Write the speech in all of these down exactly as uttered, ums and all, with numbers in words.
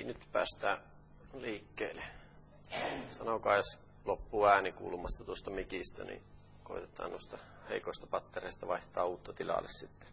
nyt päästään liikkeelle. Sanokaa, jos loppuu ääni kuulumasta tuosta mikistä, niin koitetaan noista heikoista pattereista vaihtaa uutta tilalle sitten.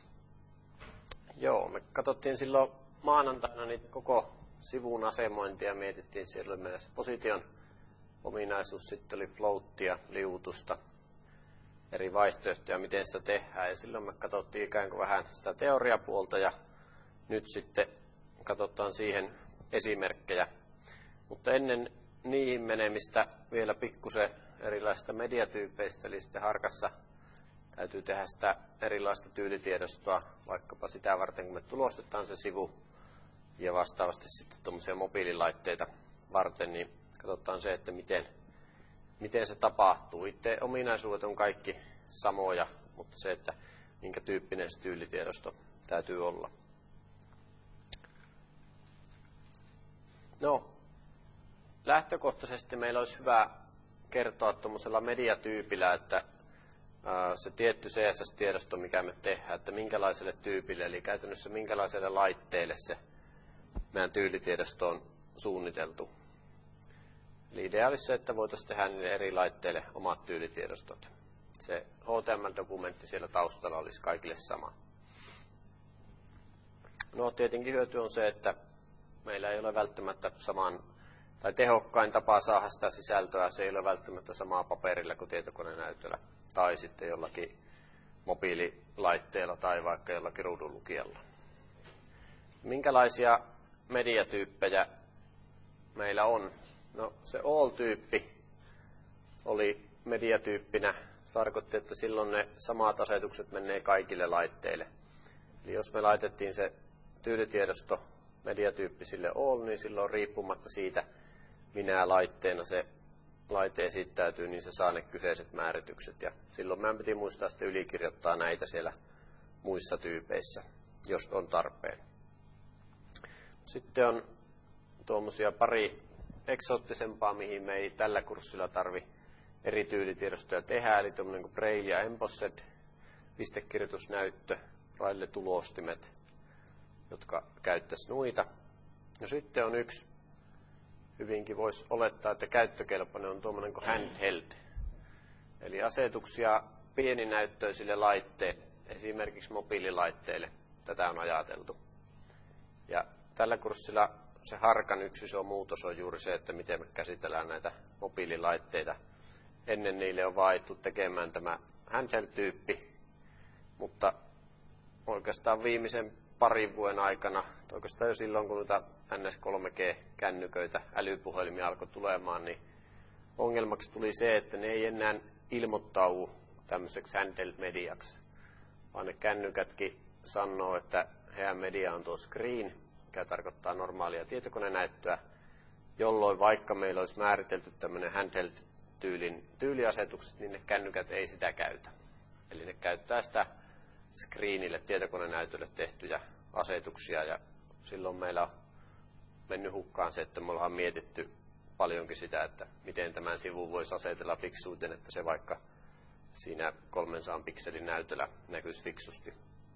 Joo, me katsottiin silloin maanantaina niitä koko sivun asemointia ja mietittiin, siellä oli meillä se position ominaisuus, sitten oli floattia, liuutusta, eri vaihtoehtoja, miten sitä tehdään. Ja silloin me katsottiin ikään kuin vähän sitä teoriapuolta ja nyt sitten katsotaan siihen esimerkkejä. Mutta ennen niihin menemistä vielä pikkusen erilaisista mediatyypeistä, eli sitten Harkassa täytyy tehdä sitä erilaista tyylitiedostoa, vaikkapa sitä varten, kun me tulostetaan se sivu, ja vastaavasti sitten tuommoisia mobiililaitteita varten, niin katsotaan se, että miten, miten se tapahtuu. Itse ominaisuudet on kaikki samoja, mutta se, että minkä tyyppinen se tyylitiedosto täytyy olla. No, lähtökohtaisesti meillä olisi hyvä kertoa tuommoisella mediatyypillä, että se tietty C S S-tiedosto, mikä me tehdään, että minkälaiselle tyypille, eli käytännössä minkälaiselle laitteelle se meidän tyylitiedosto on suunniteltu. Eli idea olisi se, että voitaisiin tehdä niille eri laitteille omat tyylitiedostot. Se H T M L-dokumentti siellä taustalla olisi kaikille sama. No, tietenkin hyöty on se, että meillä ei ole välttämättä saman tai tehokkain tapa saada sitä sisältöä, se ei ole välttämättä samaa paperilla kuin tietokonenäytöllä tai sitten jollakin mobiililaitteella tai vaikka jollakin ruudunlukijalla. Minkälaisia mediatyyppejä meillä on? No, se all-tyyppi oli mediatyyppinä. Tarkoitti, että silloin ne samat asetukset menee kaikille laitteille. Eli jos me laitettiin se tyylitiedosto mediatyyppi sille all, niin silloin riippumatta siitä, minä laitteena se laite esittäytyy, niin se saa ne kyseiset määritykset. Ja silloin meidän piti muistaa sitten ylikirjoittaa näitä siellä muissa tyypeissä, jos on tarpeen. Sitten on tuommoisia pari eksoottisempaa, mihin me ei tällä kurssilla tarvi eri tyylitiedostoja tehdä, eli tuommoinen kuin Braille ja Embossed, pistekirjoitusnäyttö, Braille-tulostimet, jotka käyttäisi noita. No sitten on yksi, hyvinkin voisi olettaa, että käyttökelpoinen on tuommoinen kuin handheld, eli asetuksia pieninäyttöisille laitteille, esimerkiksi mobiililaitteille. Tätä on ajateltu. Ja tällä kurssilla se Harkan yksi iso muutos on juuri se, että miten me käsitellään näitä mobiililaitteita. Ennen niille on vaadittu tekemään tämä handheld-tyyppi, mutta oikeastaan viimeisen parin vuoden aikana, oikeastaan jo silloin kun noita N S kolme G-kännyköitä, älypuhelimia alkoi tulemaan, niin ongelmaksi tuli se, että ne ei enää ilmoittaudu tämmöiseksi handheld-mediaksi, vaan ne kännykätkin sanoo, että heidän media on tuo screen, mikä tarkoittaa normaalia tietokonenäyttöä, jolloin vaikka meillä olisi määritelty tämmöinen handheld-tyylin tyyliasetukset, niin ne kännykät ei sitä käytä. Eli ne käyttää sitä screenille, tietokonenäytölle tehtyjä asetuksia, ja silloin meillä on mennyt hukkaan se, että me ollaan mietitty paljonkin sitä, että miten tämän sivun voisi asetella fiksuuten, että se vaikka siinä kolmensadan pikselin näytöllä näkyisi fiksusti.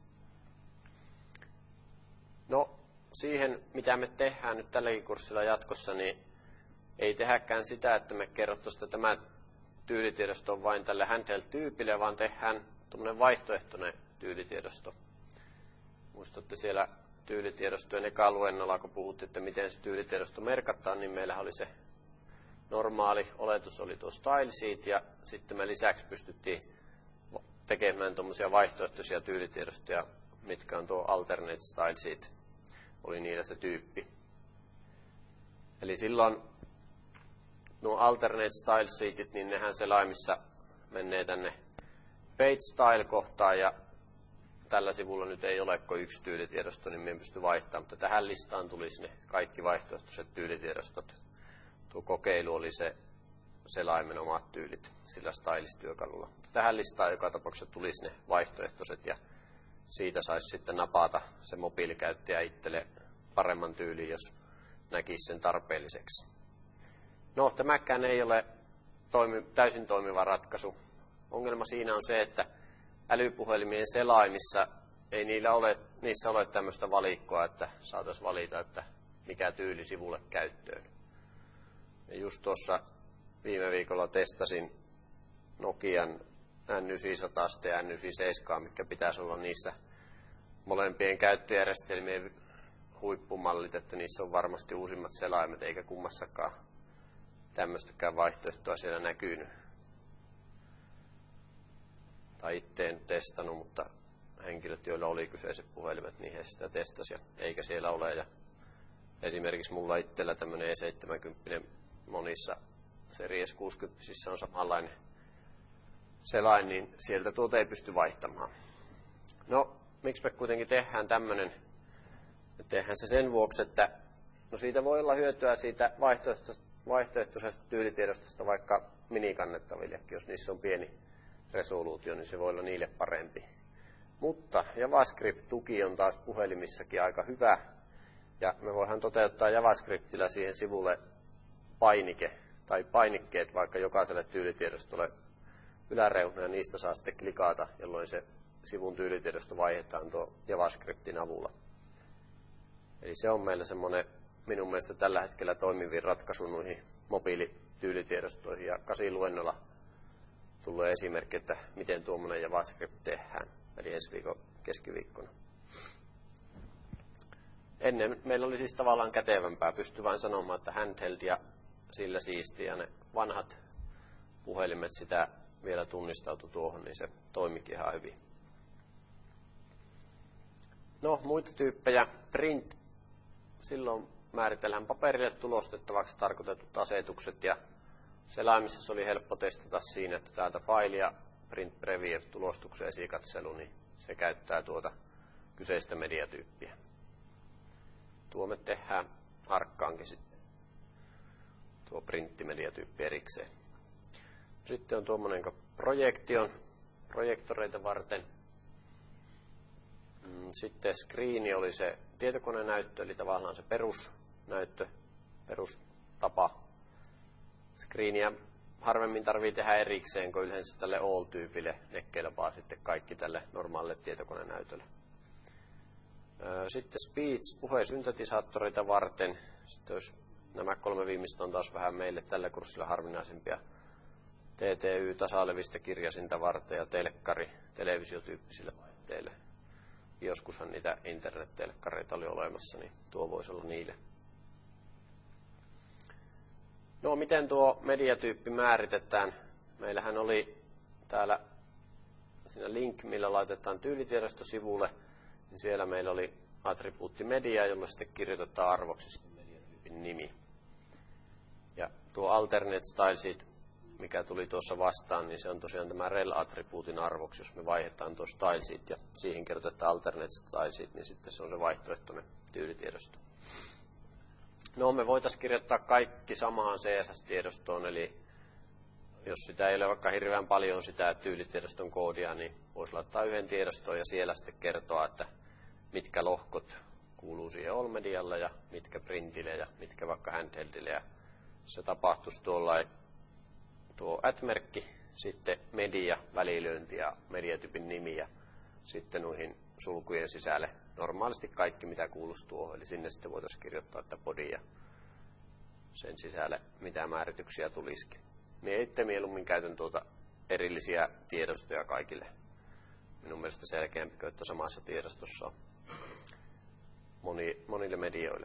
No, siihen mitä me tehdään nyt tälläkin kurssilla jatkossa, niin ei tehdäkään sitä, että me kerrottaisiin, että tämä tyylitiedosto on vain tälle handheld-tyypille, vaan tehdään tuommoinen vaihtoehtoinen tyylitiedosto. Muistatte siellä tyylitiedostojen eka-luennolla, kun puhuttiin, että miten se tyylitiedosto merkataan, niin meillä oli se normaali oletus, oli tuo style sheet, ja sitten me lisäksi pystyttiin tekemään tuommoisia vaihtoehtoisia tyylitiedostoja, mitkä on tuo alternate style sheet, oli niillä se tyyppi. Eli silloin nuo alternate style sheetit, niin nehän selaimissa menee tänne page style-kohtaan, ja tällä sivulla nyt ei ole kuin yksi tyylitiedosto, niin me en pysty vaihtamaan, mutta tähän listaan tulisi ne kaikki vaihtoehtoiset tyylitiedostot. Tuo kokeilu oli se selaimen omat tyylit sillä stylist-työkalulla. Tähän listaan joka tapauksessa tulisi ne vaihtoehtoiset, ja siitä saisi sitten napata se mobiilikäyttäjä itselle paremman tyylin, jos näkisi sen tarpeelliseksi. No, tämäkään ei ole toimi, täysin toimiva ratkaisu. Ongelma siinä on se, että älypuhelimien selaimissa ei niillä ole, niissä ole tämmöistä valikkoa, että saataisiin valita, että mikä tyyli sivulle käyttöön. Ja just tuossa viime viikolla testasin Nokian N yhdeksänsataasata ja N yhdeksänkymmentäseitsemän, mikä pitäisi olla niissä molempien käyttöjärjestelmien huippumallit, että niissä on varmasti uusimmat selaimet, eikä kummassakaan tämmöistäkään vaihtoehtoa siellä näkynyt. Tai itse en testannut, mutta henkilöt, joilla oli kyseiset puhelimet, niin he sitä testasivat, eikä siellä ole. Ja esimerkiksi mulla itsellä tämmöinen E seitsemänkymmentä monissa Series kuusikymmentä on samanlainen selain, niin sieltä tuota ei pysty vaihtamaan. No, miksi me kuitenkin tehdään tämmöinen? Tehdään se sen vuoksi, että no siitä voi olla hyötyä siitä vaihtoehtoisesta, vaihtoehtoisesta tyylitiedostosta vaikka minikannettavillekin, jos niissä on pieni resoluutio, niin se voi olla niille parempi. Mutta JavaScript-tuki on taas puhelimissakin aika hyvä, ja me voidaan toteuttaa JavaScriptillä siihen sivulle painike tai painikkeet vaikka jokaiselle tyylitiedostolle yläreunaan, ja niistä saa sitten klikata, jolloin se sivun tyylitiedosto vaihdetaan tuo JavaScriptin avulla. Eli se on meillä semmoinen minun mielestä tällä hetkellä toimivin ratkaisu noihin mobiilityylitiedostoihin, ja kasiluennolla tulee esimerkki, että miten tuommoinen JavaScript tehdään, eli ensi viikon keskiviikkona. Ennen meillä oli siis tavallaan kätevämpää, pystyi vain sanomaan, että handheld ja sillä siistiä, ja ne vanhat puhelimet sitä vielä tunnistautui tuohon, niin se toimikin ihan hyvin. No, muita tyyppejä. Print. Silloin määritellään paperille tulostettavaksi tarkoitetut asetukset, ja selaimissa se oli helppo testata siinä, että täältä file ja print preview tulostuksen esikatselu, niin se käyttää tuota kyseistä mediatyyppiä. Tuo me tehdään arkkaankin sitten, tuo printtimediatyyppi erikseen. Sitten on tuommoinen projektion projektoreita varten. Sitten screen oli se tietokonenäyttö, eli tavallaan se perusnäyttö, perustapa. Screeniä harvemmin tarvii tehdä erikseen, kun yleensä tälle all-tyypille ne kelpaa sitten kaikki tälle normaalille tietokonenäytölle. Sitten speech, puhesyntetisaattoreita varten. Sitten jos nämä kolme viimeistä on taas vähän meille tällä kurssilla harvinaisempia. T T Y, tasalevistä kirjasinta varten ja telkkari, televisiotyyppisille laitteille. Joskushan niitä internet-telkkareita oli olemassa, niin tuo voisi olla niille. No, miten tuo mediatyyppi määritetään? Meillähän oli täällä siinä link, millä laitetaan tyylitiedosto sivulle, niin siellä meillä oli attribuutti media, jolla sitten kirjoitetaan arvoksi mediatyypin nimi. Ja tuo alternate stylesheet, mikä tuli tuossa vastaan, niin se on tosiaan tämä rel-attribuutin arvoksi. Jos me vaihdetaan tuo stylesheet ja siihen kirjoitetaan alternate stylesheet, niin sitten se on se vaihtoehtoinen tyylitiedosto. No, me voitaisiin kirjoittaa kaikki samaan C S S-tiedostoon, eli jos sitä ei ole vaikka hirveän paljon sitä tyylitiedoston koodia, niin voisi laittaa yhden tiedostoon ja siellä sitten kertoa, että mitkä lohkot kuuluu siihen all-medialle ja mitkä printille ja mitkä vaikka handheldille. Ja se tapahtuisi tuolla tuo at-merkki, sitten media, välilyönti ja mediatyypin nimi ja sitten noihin sulkujen sisälle normaalisti kaikki, mitä kuuluisi tuohon. Eli sinne sitten voitaisiin kirjoittaa, että body ja sen sisälle mitä määrityksiä tulisikin. Minä itse mieluummin käytän tuota erillisiä tiedostoja kaikille. Minun mielestä selkeämpi, että samassa tiedostossa on moni, monille medioille.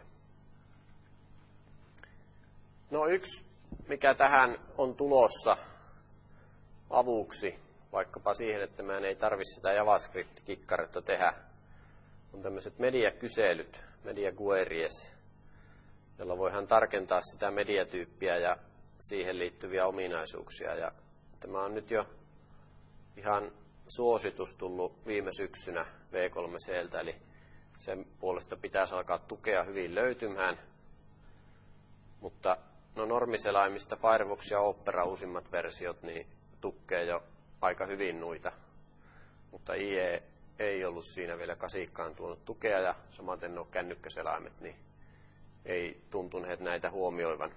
No, yksi, mikä tähän on tulossa avuksi, vaikkapa siihen, että meidän ei tarvitse sitä JavaScript-kikkaretta tehdä, on tämmöiset mediakyselyt, media queries, jolla voidaan tarkentaa sitä mediatyyppiä ja siihen liittyviä ominaisuuksia. Ja tämä on nyt jo ihan suositus tullut viime syksynä V kolme C:ltä, eli sen puolesta pitäisi alkaa tukea hyvin löytymään. Mutta no normiselaimista Firefox ja Opera uusimmat versiot niin tukee jo aika hyvin noita, mutta I E ei ollut siinä vielä kasiikkaan tuonut tukea ja samaten nuo kännykkäselaimet niin ei tuntuneet näitä huomioivan.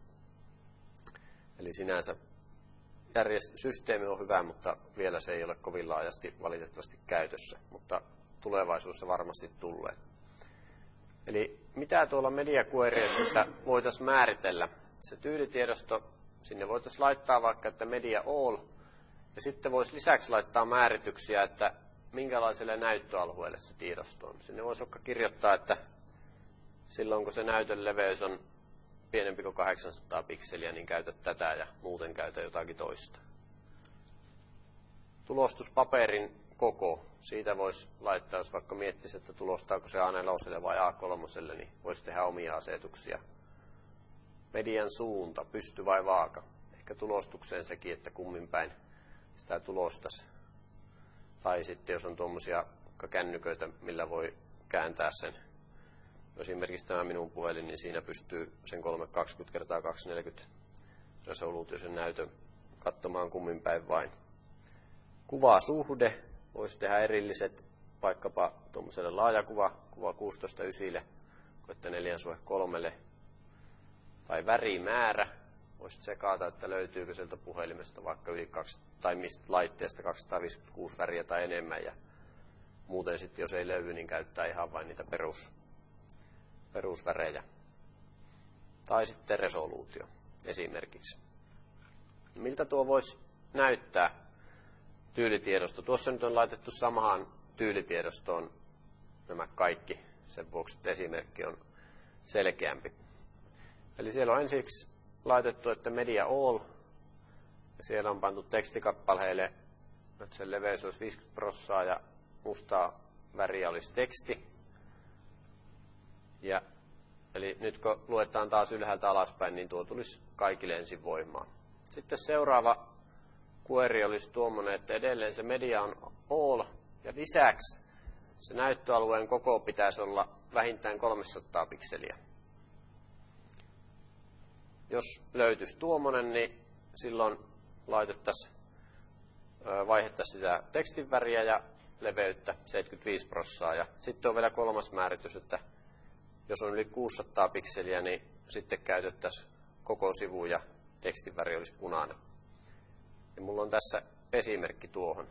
Eli sinänsä järjest- systeemi on hyvä, mutta vielä se ei ole kovin laajasti valitettavasti käytössä, mutta tulevaisuudessa varmasti tulee. Eli mitä tuolla media queriesissa voitaisiin määritellä? Se tyylitiedosto, sinne voitaisiin laittaa vaikka, että media all, ja sitten voisi lisäksi laittaa määrityksiä, että minkälaiselle näyttöalueelle se tiedosto on. Sinne voisi vaikka kirjoittaa, että silloin kun se näytön leveys on pienempi kuin kahdeksansataa pikseliä, niin käytä tätä ja muuten käytä jotakin toista. Tulostuspaperin koko, siitä voisi laittaa, jos vaikka miettisi, että tulostaako se A neljä vai A kolme, niin voisi tehdä omia asetuksia. Median suunta, pysty vai vaaka. Ehkä tulostukseen sekin, että kummin päin sitä tulostaisi. Tai sitten jos on tuommoisia kännyköitä, millä voi kääntää sen. Esimerkiksi tämä minun puhelin, niin siinä pystyy sen kolmesataakaksikymmentä kertaa kaksisataaneljäkymmentä resoluutioisen näytön katsomaan kummin päin vain. Kuvasuhde, voisi tehdä erilliset vaikkapa tuommoiselle laajakuva, kuva kuusitoista yhdeksälle, että neljä suhde kolmelle. Tai värimäärä, voisi tsekata, että löytyykö sieltä puhelimesta vaikka yli kaksi, tai mistä laitteesta kaksisataaviisikymmentäkuusi väriä tai enemmän. Ja muuten sitten, jos ei löydy, niin käyttää ihan vain niitä perus, perusvärejä. Tai sitten resoluutio esimerkiksi. Miltä tuo voisi näyttää? Tyylitiedosto. Tuossa nyt on laitettu samaan tyylitiedostoon nämä kaikki, sen vuoksi että esimerkki on selkeämpi. Eli siellä on ensiksi laitettu, että media all, ja siellä on pantu tekstikappaleille, että sen leveys olisi viisikymmentä prosenttia ja mustaa väriä olisi teksti. Ja, eli nyt kun luetaan taas ylhäältä alaspäin, niin tuo tulisi kaikille ensin voimaan. Sitten seuraava query olisi tuommoinen, että edelleen se media on all, ja lisäksi se näyttöalueen koko pitäisi olla vähintään kolmesataa pikseliä. Jos löytyisi tuommoinen, niin silloin laitettaisiin, vaihdettaisiin sitä tekstin väriä ja leveyttä seitsemänkymmentäviisi prosenttia. Ja sitten on vielä kolmas määritys, että jos on yli kuusisataa pikseliä, niin sitten käytettäisiin koko sivu ja tekstin väri olisi punainen. Ja mulla on tässä esimerkki tuohon.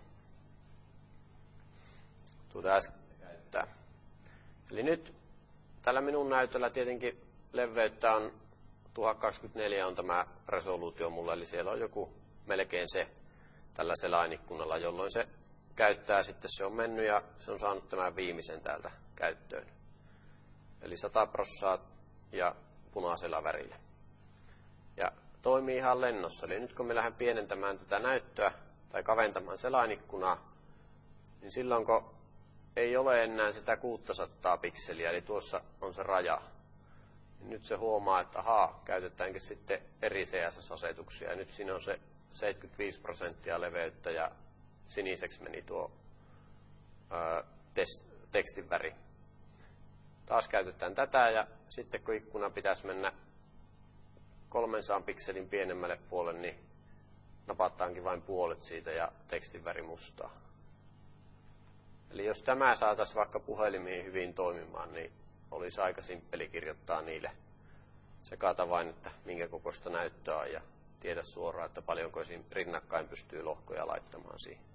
Tuota äsken käyttää. Eli nyt tällä minun näytöllä tietenkin leveyttä on tuhat kaksikymmentäneljä on tämä resoluutio mulla, eli siellä on joku melkein se tällä selainikkunalla, jolloin se käyttää sitten, se on mennyt ja se on saanut tämän viimeisen täältä käyttöön. Eli sata prosenttia ja punaisella värillä. Ja toimii ihan lennossa. Eli nyt kun me lähden pienentämään tätä näyttöä tai kaventamaan selainikkunaa, niin silloin kun ei ole enää sitä kuusisataa pikseliä, eli tuossa on se raja, niin nyt se huomaa, että ahaa, käytetäänkin sitten eri C S S-asetuksia. Ja nyt siinä on se seitsemänkymmentäviisi prosenttia leveyttä ja siniseksi meni tuo ää, tekstin väri. Taas käytetään tätä ja sitten kun ikkuna pitäisi mennä kolmensadan pikselin pienemmälle puolelle, niin napataankin vain puolet siitä ja tekstin väri mustaa. Eli jos tämä saataisiin vaikka puhelimiin hyvin toimimaan, niin olisi aika simppeli kirjoittaa niille. Sekata vain, että minkä kokoista näyttöä on ja tiedä suoraan, että paljonko rinnakkain pystyy lohkoja laittamaan siihen.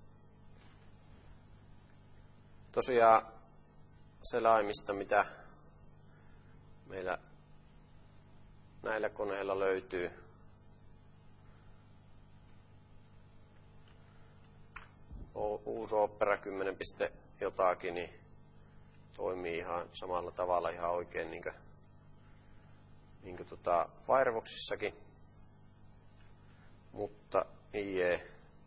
Tosiaan selaimista, mitä meillä näillä koneilla löytyy. Uusi Opera kymmenen jotakin, niin toimii ihan samalla tavalla ihan oikein niin kuin, niin kuin tota Firefoxissakin. Mutta I E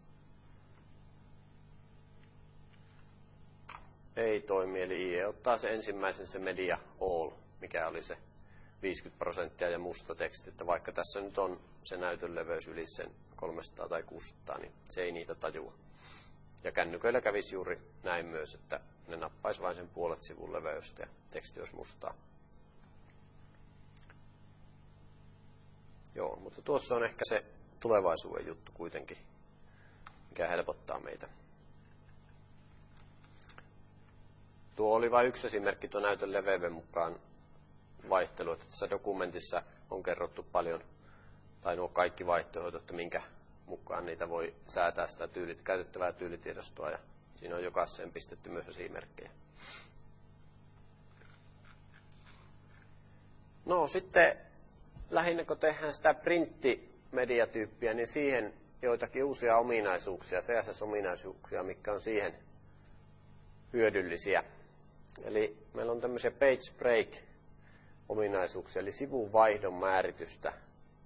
ei toimi, eli I E ottaa se ensimmäisen se media all, mikä oli se viisikymmentä prosenttia ja musta teksti, että vaikka tässä nyt on se näytön leveys yli sen kolmesataa tai kuusisataa, niin se ei niitä tajua. Ja kännyköillä kävisi juuri näin myös, että ne nappaisi vain sen puolet sivun leveystä ja teksti olisi mustaa. Joo, mutta tuossa on ehkä se tulevaisuuden juttu kuitenkin, mikä helpottaa meitä. Tuo oli vain yksi esimerkki tuon näytön leveyden mukaan vaihtelu, että tässä dokumentissa on kerrottu paljon, tai nuo kaikki vaihtoehdot, että minkä mukaan niitä voi säätää sitä tyylit, käytettävää tyylitiedostoa, ja siinä on jokaiseen pistetty myös esimerkkejä. No sitten lähinnä kun tehdään sitä printtimediatyyppiä, niin siihen joitakin uusia ominaisuuksia, C S S-ominaisuuksia, mitkä on siihen hyödyllisiä. Eli meillä on tämmöisiä page break-ominaisuuksia, eli sivunvaihdon määritystä.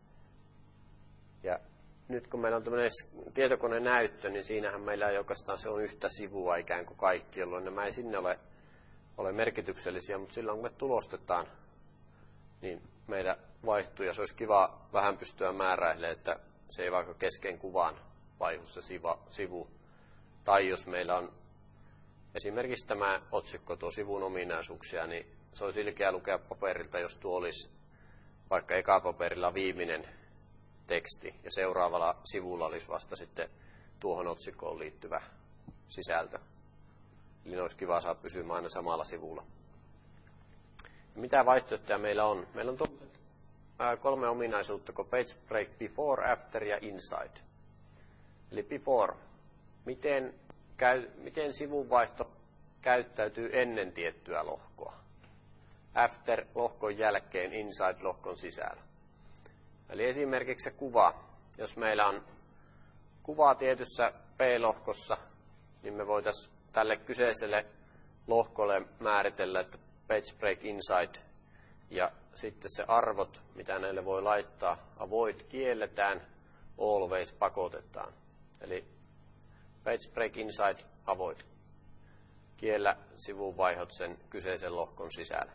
Ja nyt kun meillä on tämmöinen tietokonenäyttö, niin siinähän meillä ei oikeastaan se on yhtä sivua ikään kuin kaikki, jolloin nämä ei sinne ole, ole merkityksellisiä, mutta silloin kun me tulostetaan, niin meillä vaihtuu ja se olisi kiva vähän pystyä määräilemään, että se ei vaikka kesken kuvan vaihdu se sivu. Tai jos meillä on esimerkiksi tämä otsikko, tuo sivun ominaisuuksia, niin se olisi ilkeä lukea paperilta, jos tuo olisi vaikka ekapaperilla viimeinen teksti ja seuraavalla sivulla olisi vasta sitten tuohon otsikkoon liittyvä sisältö. Eli ne olisi kiva saada pysymään aina samalla sivulla. Ja mitä vaihtoehtoja meillä on? Meillä on kolme ominaisuutta, kuin page break before, after ja inside. Eli before, miten, käy, miten sivunvaihto käyttäytyy ennen tiettyä lohkoa. After, lohkon jälkeen, inside, lohkon sisällä. Eli esimerkiksi se kuva. Jos meillä on kuva tietyssä P-lohkossa, niin me voitaisiin tälle kyseiselle lohkolle määritellä, että page break inside ja sitten se arvot, mitä näille voi laittaa, avoid kielletään, always pakotetaan. Eli page break inside, avoid. Kiellä sivunvaihot sen kyseisen lohkon sisällä.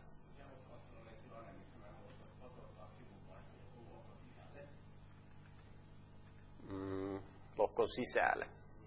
Mm, lohkon sisälle.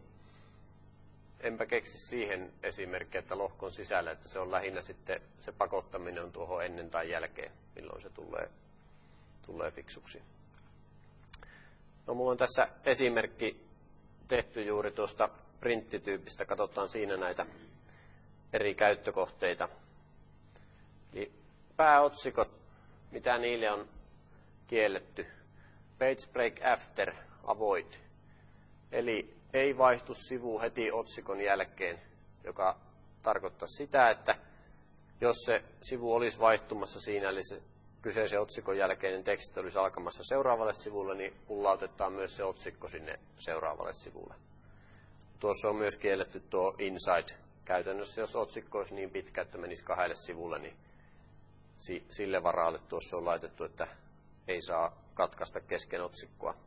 Enpä keksi siihen esimerkkiä, että lohkon sisällä, että se on lähinnä sitten, se pakottaminen on tuohon ennen tai jälkeen, milloin se tulee, tulee fiksuksi. No, mulla on tässä esimerkki tehty juuri tuosta printtityypistä. Katsotaan siinä näitä eri käyttökohteita. Eli pääotsikot, mitä niille on kielletty. Page break after, avoid. Eli ei vaihtu sivu heti otsikon jälkeen, joka tarkoittaa sitä, että jos se sivu olisi vaihtumassa siinä, eli se kyseisen otsikon jälkeinen teksti olisi alkamassa seuraavalle sivulle, niin pullautetaan myös se otsikko sinne seuraavalle sivulle. Tuossa on myös kielletty tuo inside. Käytännössä jos otsikko olisi niin pitkä, että menisi kahdelle sivulle, niin sille varalle tuossa on laitettu, että ei saa katkaista kesken otsikkoa.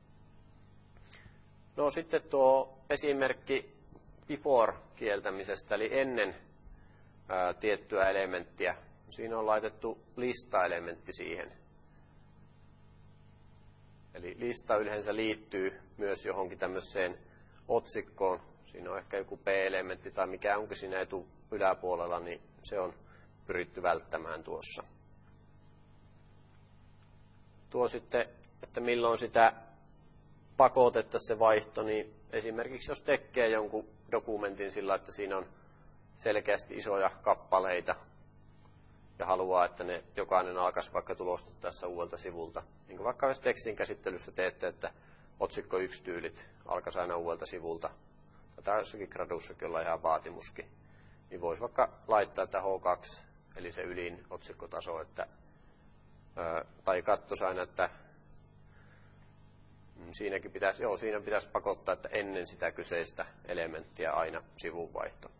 No sitten tuo esimerkki before kieltämisestä, eli ennen ää, tiettyä elementtiä. Siinä on laitettu lista-elementti siihen. Eli lista yleensä liittyy myös johonkin tämmöiseen otsikkoon. Siinä on ehkä joku P-elementti tai mikä onkin siinä etu yläpuolella, niin se on pyritty välttämään tuossa. Tuo sitten, että milloin sitä pakotetta se vaihto, niin esimerkiksi jos tekee jonkun dokumentin sillä, että siinä on selkeästi isoja kappaleita ja haluaa, että ne jokainen alkaisi vaikka tulostettaessa uudelta sivulta. Niin kuin vaikka jos tekstin käsittelyssä teette, että otsikko yksi tyylit alkaisi aina uudelta sivulta, tai jossakin gradussakin olla ihan vaatimuskin, niin voisi vaikka laittaa, että H kaksi, eli se ylin otsikkotaso, että, tai katsoisi aina, että siinäkin pitäisi, joo, siinä pitäisi pakottaa, että ennen sitä kyseistä elementtiä aina sivunvaihto.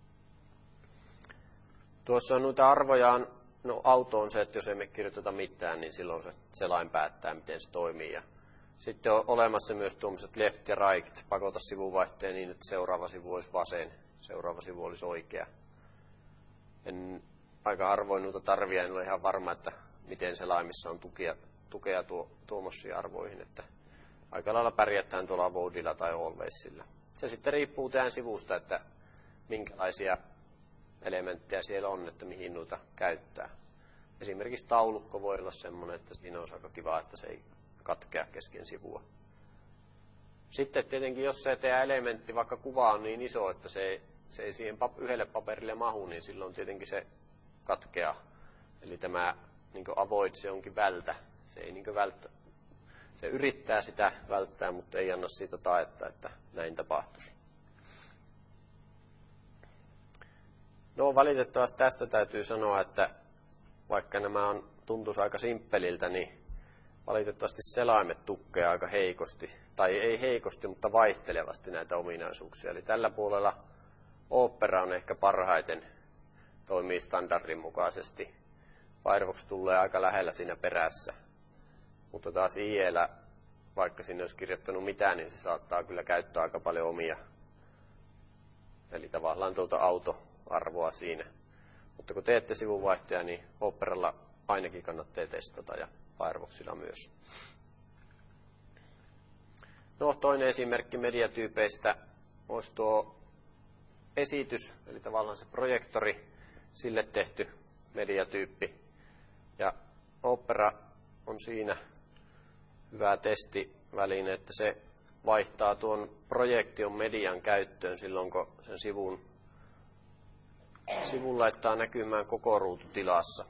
Tuossa on noita arvojaan, no auto on se, että jos emme kirjoiteta mitään, niin silloin se selain päättää, miten se toimii. Ja sitten on olemassa myös tuommoiset left ja right, pakota sivunvaihtoja niin, että seuraava sivu olisi vasen, seuraava sivu olisi oikea. En aika harvoin noita tarvia, en ole ihan varma, että miten selaimissa on tukea, tukea tuo, tuommoisiin arvoihin, että aika lailla pärjätään tuolla avoidilla tai alwaysilla. Se sitten riippuu tämän sivusta, että minkälaisia elementtejä siellä on, että mihin noita käyttää. Esimerkiksi taulukko voi olla sellainen, että siinä on aika kiva, että se ei katkea kesken sivua. Sitten tietenkin, jos se teidän elementti, vaikka kuva on niin iso, että se ei, se ei siihen yhdelle paperille mahu, niin silloin tietenkin se katkeaa. Eli tämä niin kuin avoid, se onkin vältä. Se, ei niin kuin välttä. Se yrittää sitä välttää, mutta ei anna siitä taetta, että näin tapahtuisi. No valitettavasti tästä täytyy sanoa, että vaikka nämä on tuntuisi aika simppeliltä, niin valitettavasti selaimet tukkeaa aika heikosti, tai ei heikosti, mutta vaihtelevasti näitä ominaisuuksia. Eli tällä puolella Opera on ehkä parhaiten, toimii standardin mukaisesti. Firefox tulee aika lähellä siinä perässä, mutta taas I E:llä, vaikka sinne olisi kirjoittanut mitään, niin se saattaa kyllä käyttää aika paljon omia. Eli tavallaan tuota autoarvoa siinä. Mutta kun teette sivunvaihtoja, niin Operalla ainakin kannattaa testata ja Firefoxilla myös. No, toinen esimerkki mediatyypeistä olisi tuo esitys, eli tavallaan se projektori, sille tehty mediatyyppi. Ja Opera on siinä hyvä testiväline, että se vaihtaa tuon projektion median käyttöön silloin, kun sen sivun, sivun laittaa näkymään koko ruututilassa.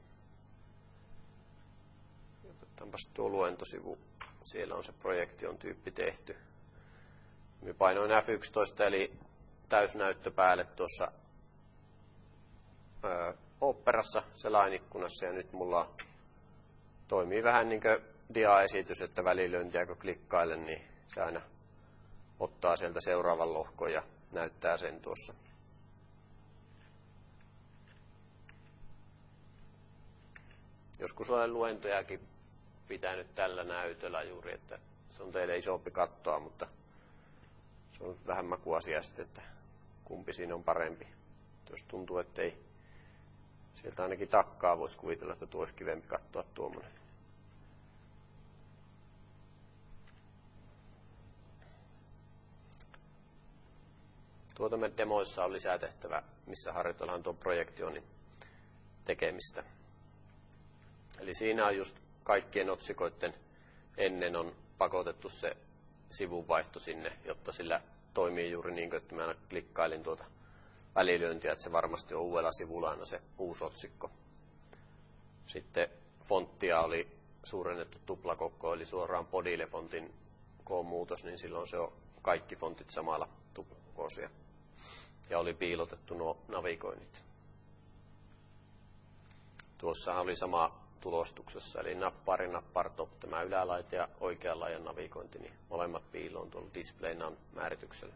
Otetaanpas tuo luentosivu. Siellä on se projektion tyyppi tehty. Minä painoin F yksitoista eli täysnäyttö päälle tuossa ö, Operassa selainikkunassa, ja nyt mulla toimii vähän niin kuin dia-esitys, että välilyöntiä kun klikkailen, niin se aina ottaa sieltä seuraavan lohkon ja näyttää sen tuossa. Joskus olen luentojakin pitänyt tällä näytöllä juuri, että se on teille isompi kattoa, mutta se on vähän makuasia sitten, että kumpi siinä on parempi. Jos tuntuu, että ei sieltä ainakin takkaa voisi kuvitella, että tuo olisi kivempi katsoa tuommoinen. Tuota me demoissa on lisätehtävä, missä harjoitellaan tuon projektionin tekemistä. Eli siinä on just kaikkien otsikoiden ennen on pakotettu se sivunvaihto sinne, jotta sillä toimii juuri niin kuin, että mä aina klikkailin tuota välilyöntiä, että se varmasti on uudella sivulla aina se uusi otsikko. Sitten fonttia oli suurennettu tuplakokko, eli suoraan Bodile-fontin K-muutos, niin silloin se on kaikki fontit samalla tuplakokoisia. Ja oli piilotettu nuo navigoinnit. Tuossahan oli sama tulostuksessa, eli navbar, navbar top, tämä ylälaite ja oikean laajan navigointi, niin molemmat piiloon tuolla displayn määrityksellä.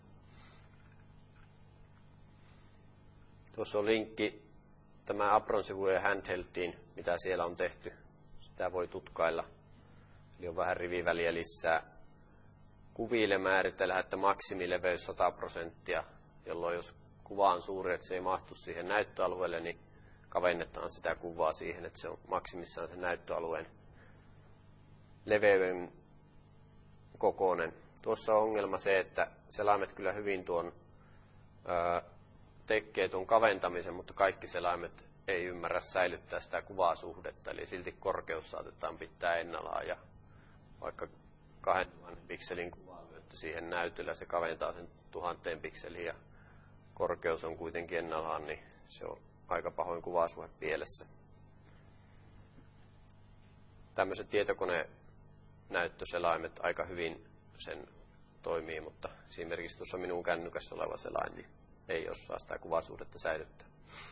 Tuossa on linkki tämä Apron-sivujen handheldiin, mitä siellä on tehty. Sitä voi tutkailla. Eli on vähän riviväliä lisää. Kuville määritellään, että maksimileveys sata prosenttia, jolloin jos kuva on suuri, että se ei mahtu siihen näyttöalueelle, niin kavennetaan sitä kuvaa siihen, että se on maksimissaan sen näyttöalueen leveyden kokoinen. Tuossa on ongelma se, että selaimet kyllä hyvin tuon ää, tekee tuon kaventamisen, mutta kaikki selaimet ei ymmärrä säilyttää sitä kuvasuhdetta, eli silti korkeus saatetaan pitää ennallaan, ja vaikka kahdentuhannen pikselin kuvaa lyötte siihen näytöllä, se kaventaa sen tuhanteen pikseliin ja korkeus on kuitenkin ennallaan, niin se on aika pahoin kuvasuhde pielessä. Tämmöiset tietokonenäyttöselaimet aika hyvin sen toimii, mutta esimerkiksi tuossa minun kännykässä oleva selain niin ei osaa sitä kuvasuhdetta säilyttää.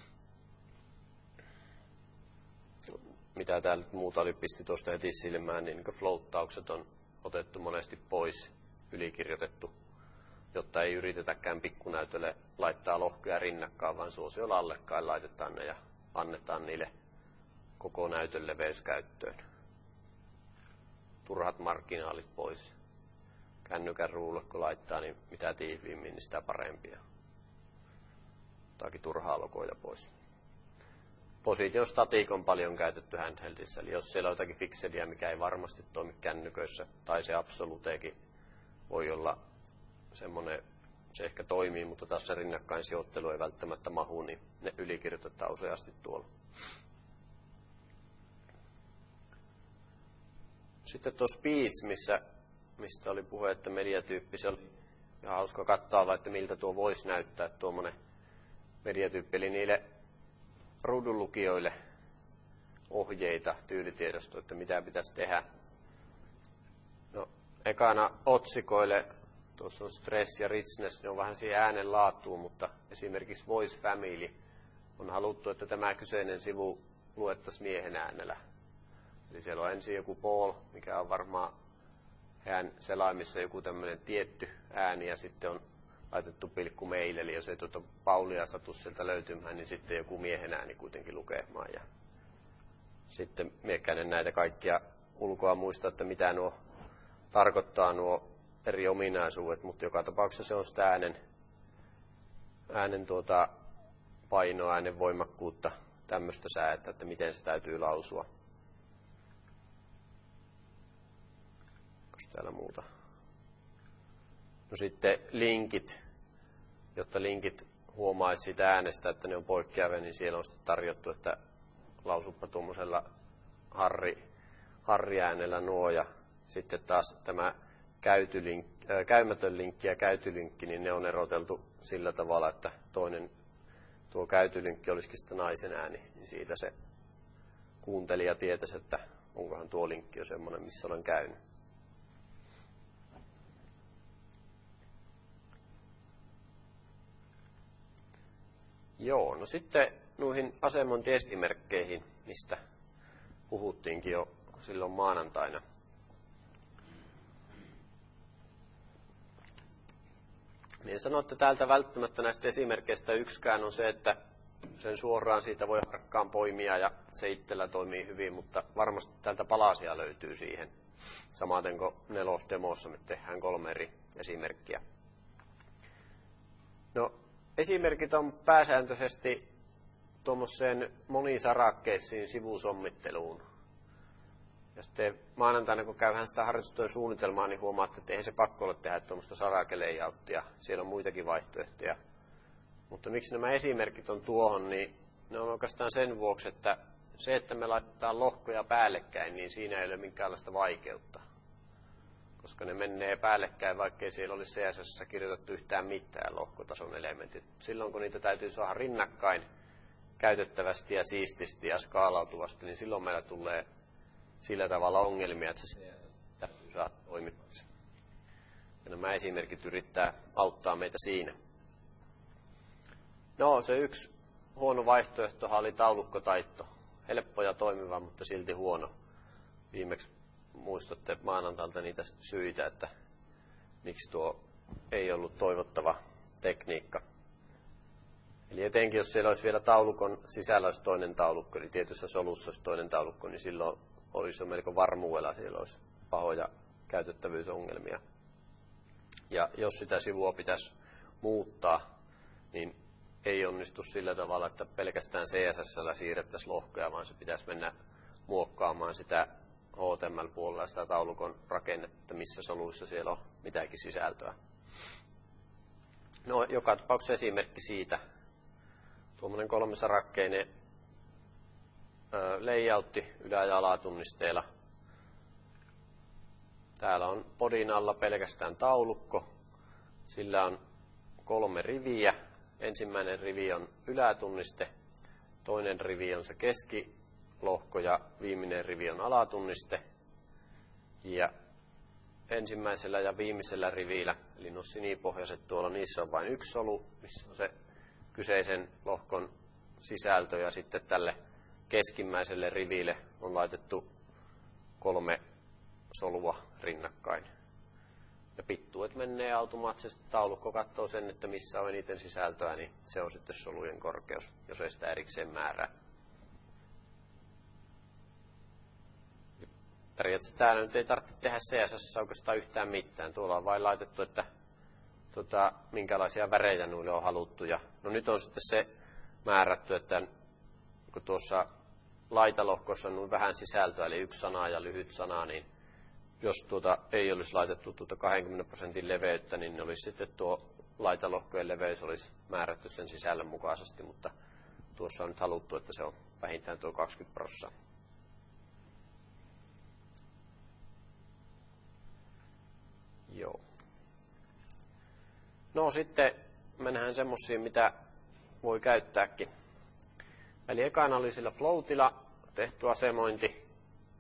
Mitä täällä muuta oli pisti tuosta heti silmään, niin floattaukset on otettu monesti pois, ylikirjoitettu, jotta ei yritetäkään pikkunäytölle laittaa lohkoja rinnakkaan, vaan suosiolla allekkain laitetaan ne ja annetaan niille koko näytön leveys käyttöön. Turhat marginaalit pois. Kännykän ruulle kun laittaa, niin mitä tiiviimmin, niin sitä parempia. Jotakin turhaa logoja pois. Positiostatic on paljon käytetty handheldissä, eli jos siellä on jotakin fikseliä, mikä ei varmasti toimi kännyköissä, tai se absoluteekin voi olla semmoinen, se ehkä toimii, mutta taas se rinnakkain sijoittelu ei välttämättä mahu, niin ne ylikirjoitetaan useasti tuolla. Sitten tuo Speech, missä, mistä oli puhe, että mediatyyppi, se oli ihan hauska katsoa, että miltä tuo voisi näyttää tuommoinen mediatyyppi, eli niille ruudunlukijoille ohjeita, tyylitiedosto, että mitä pitäisi tehdä. No, ekana otsikoille, tuossa on stress ja richness, ne on vähän siihen äänen laatuun, mutta esimerkiksi voice family on haluttu, että tämä kyseinen sivu luettaisiin miehen äänellä. Eli siellä on ensin joku Paul, mikä on varmaan hän selaimissa joku tämmöinen tietty ääni, ja sitten on laitettu pilkku mail, eli jos ei tuota Paulia satu sieltä löytymään, niin sitten joku miehen ääni kuitenkin lukemaan. Ja sitten miekkäinen näitä kaikkia ulkoa muista, että mitä nuo tarkoittaa nuo eri ominaisuudet, mutta joka tapauksessa se on sitä äänen, äänen tuota painoa, äänen voimakkuutta, tämmöistä säätä, että miten se täytyy lausua. Onko täällä muuta? No sitten linkit, jotta linkit huomaisi sitä äänestä, että ne on poikkeavia, niin siellä on sitten tarjottu, että lausuppa tuommoisella harri, harriäänellä nuo, ja sitten taas tämä käyty link, äh, käymätön linkki ja käyty linkki, niin ne on eroteltu sillä tavalla, että toinen tuo käyty linkki olisikin sitä naisen ääni, niin siitä se kuuntelija tietäisi, että onkohan tuo linkki jo semmoinen, missä olen käynyt. Joo, no sitten noihin asemointiesimerkkeihin, mistä puhuttiinkin jo silloin maanantaina. Niin sano, että täältä välttämättä näistä esimerkkeistä yksikään on se, että sen suoraan siitä voi harkkaan poimia ja se itsellä toimii hyvin, mutta varmasti täältä palasia löytyy siihen. Samaten kuin nelosdemossa me tehdään kolme eri esimerkkiä. No, esimerkit on pääsääntöisesti tuommoiseen monisarakkeisiin sivusommitteluun. Ja sitten maanantaina, kun käydään sitä harrastustyön suunnitelmaa, niin huomaatte, että eihän se pakko ole tehdä tuommoista sarakelejauttia. Siellä on muitakin vaihtoehtoja. Mutta miksi nämä esimerkit on tuohon, niin ne on oikeastaan sen vuoksi, että se, että me laitetaan lohkoja päällekkäin, niin siinä ei ole minkäänlaista vaikeutta. Koska ne menee päällekkäin, vaikkei siellä olisi C S S kirjoitettu yhtään mitään lohkotason elementit. Silloin, kun niitä täytyy saada rinnakkain käytettävästi ja siististi ja skaalautuvasti, niin silloin meillä tulee sillä tavalla ongelmia, että se täytyy saada toimivaksi. Ja nämä esimerkit yrittää auttaa meitä siinä. No, se yksi huono vaihtoehtohan oli taulukkotaitto. Helppo ja toimiva, mutta silti huono. Viimeksi muistatte maanantailta niitä syitä, että miksi tuo ei ollut toivottava tekniikka. Eli etenkin, jos siellä olisi vielä taulukon sisällä olisi toinen taulukko, eli tietyssä solussa olisi toinen taulukko, niin silloin olisi jo melko varmuudella, siellä olisi pahoja käytettävyysongelmia. Ja jos sitä sivua pitäisi muuttaa, niin ei onnistu sillä tavalla, että pelkästään C S S:llä siirrettäisiin lohkoja, vaan se pitäisi mennä muokkaamaan sitä H T M L-puolella sitä taulukon rakennetta, missä soluissa siellä on mitäkin sisältöä. No, joka tapauksessa esimerkki siitä. Tuommoinen kolmisarakkeinen layoutti ylä- ja alatunnisteilla. Täällä on podin alla pelkästään taulukko. Sillä on kolme riviä. Ensimmäinen rivi on ylätunniste, toinen rivi on se keskilohko ja viimeinen rivi on alatunniste. Ja ensimmäisellä ja viimeisellä rivillä, eli nuo sinipohjaiset tuolla, niissä on vain yksi solu, missä on se kyseisen lohkon sisältö, ja sitten tälle keskimmäiselle riville on laitettu kolme solua rinnakkain. Ja pittuet menee automaattisesti, taulukko katsoo sen, että missä on eniten sisältöä, niin se on sitten solujen korkeus, jos ei sitä erikseen määrää. Periaatteessa täällä nyt ei tarvitse tehdä C S S oikeastaan yhtään mitään. Tuolla on vain laitettu, että tota, minkälaisia värejä nuille on haluttu. Ja, no nyt on sitten se määrätty, että kun tuossa laitalohkossa on noin vähän sisältöä, eli yksi sana ja lyhyt sana, niin jos tuota ei olisi laitettu tuota kaksikymmentä prosentin leveyttä, niin olisi sitten tuo laitalohkojen leveys olisi määrätty sen sisällön mukaisesti, mutta tuossa on nyt haluttu, että se on vähintään tuo kaksikymmentä prosenttia. Joo. No sitten mennään semmoisiin, mitä voi käyttääkin. Eli ekana oli sillä floatilla tehty asemointi.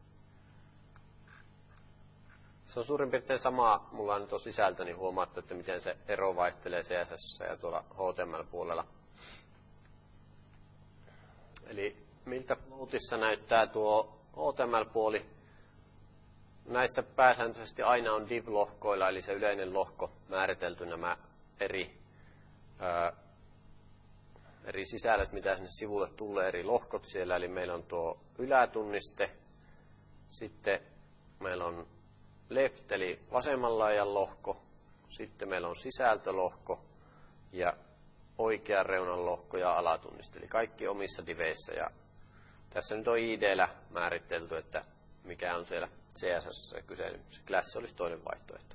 Se on suurin piirtein sama, mulla on nyt on sisältö, niin huomaatte, että miten se ero vaihtelee C S S ja tuolla H T M L-puolella. Eli miltä floatissa näyttää tuo H H T M L-puoli. Näissä pääsääntöisesti aina on div-lohkoilla, eli se yleinen lohko määritelty nämä eri, ää, eri sisällöt, mitä sinne sivulle tulee, eri lohkot siellä. Eli meillä on tuo ylätunniste, sitten meillä on left, eli vasemman laidan lohko, sitten meillä on sisältölohko ja oikean reunan lohko ja alatunniste, eli kaikki omissa diveissä. Ja tässä nyt on I D:llä määritelty, että mikä on siellä C S S kyseinen. Se class olisi toinen vaihtoehto.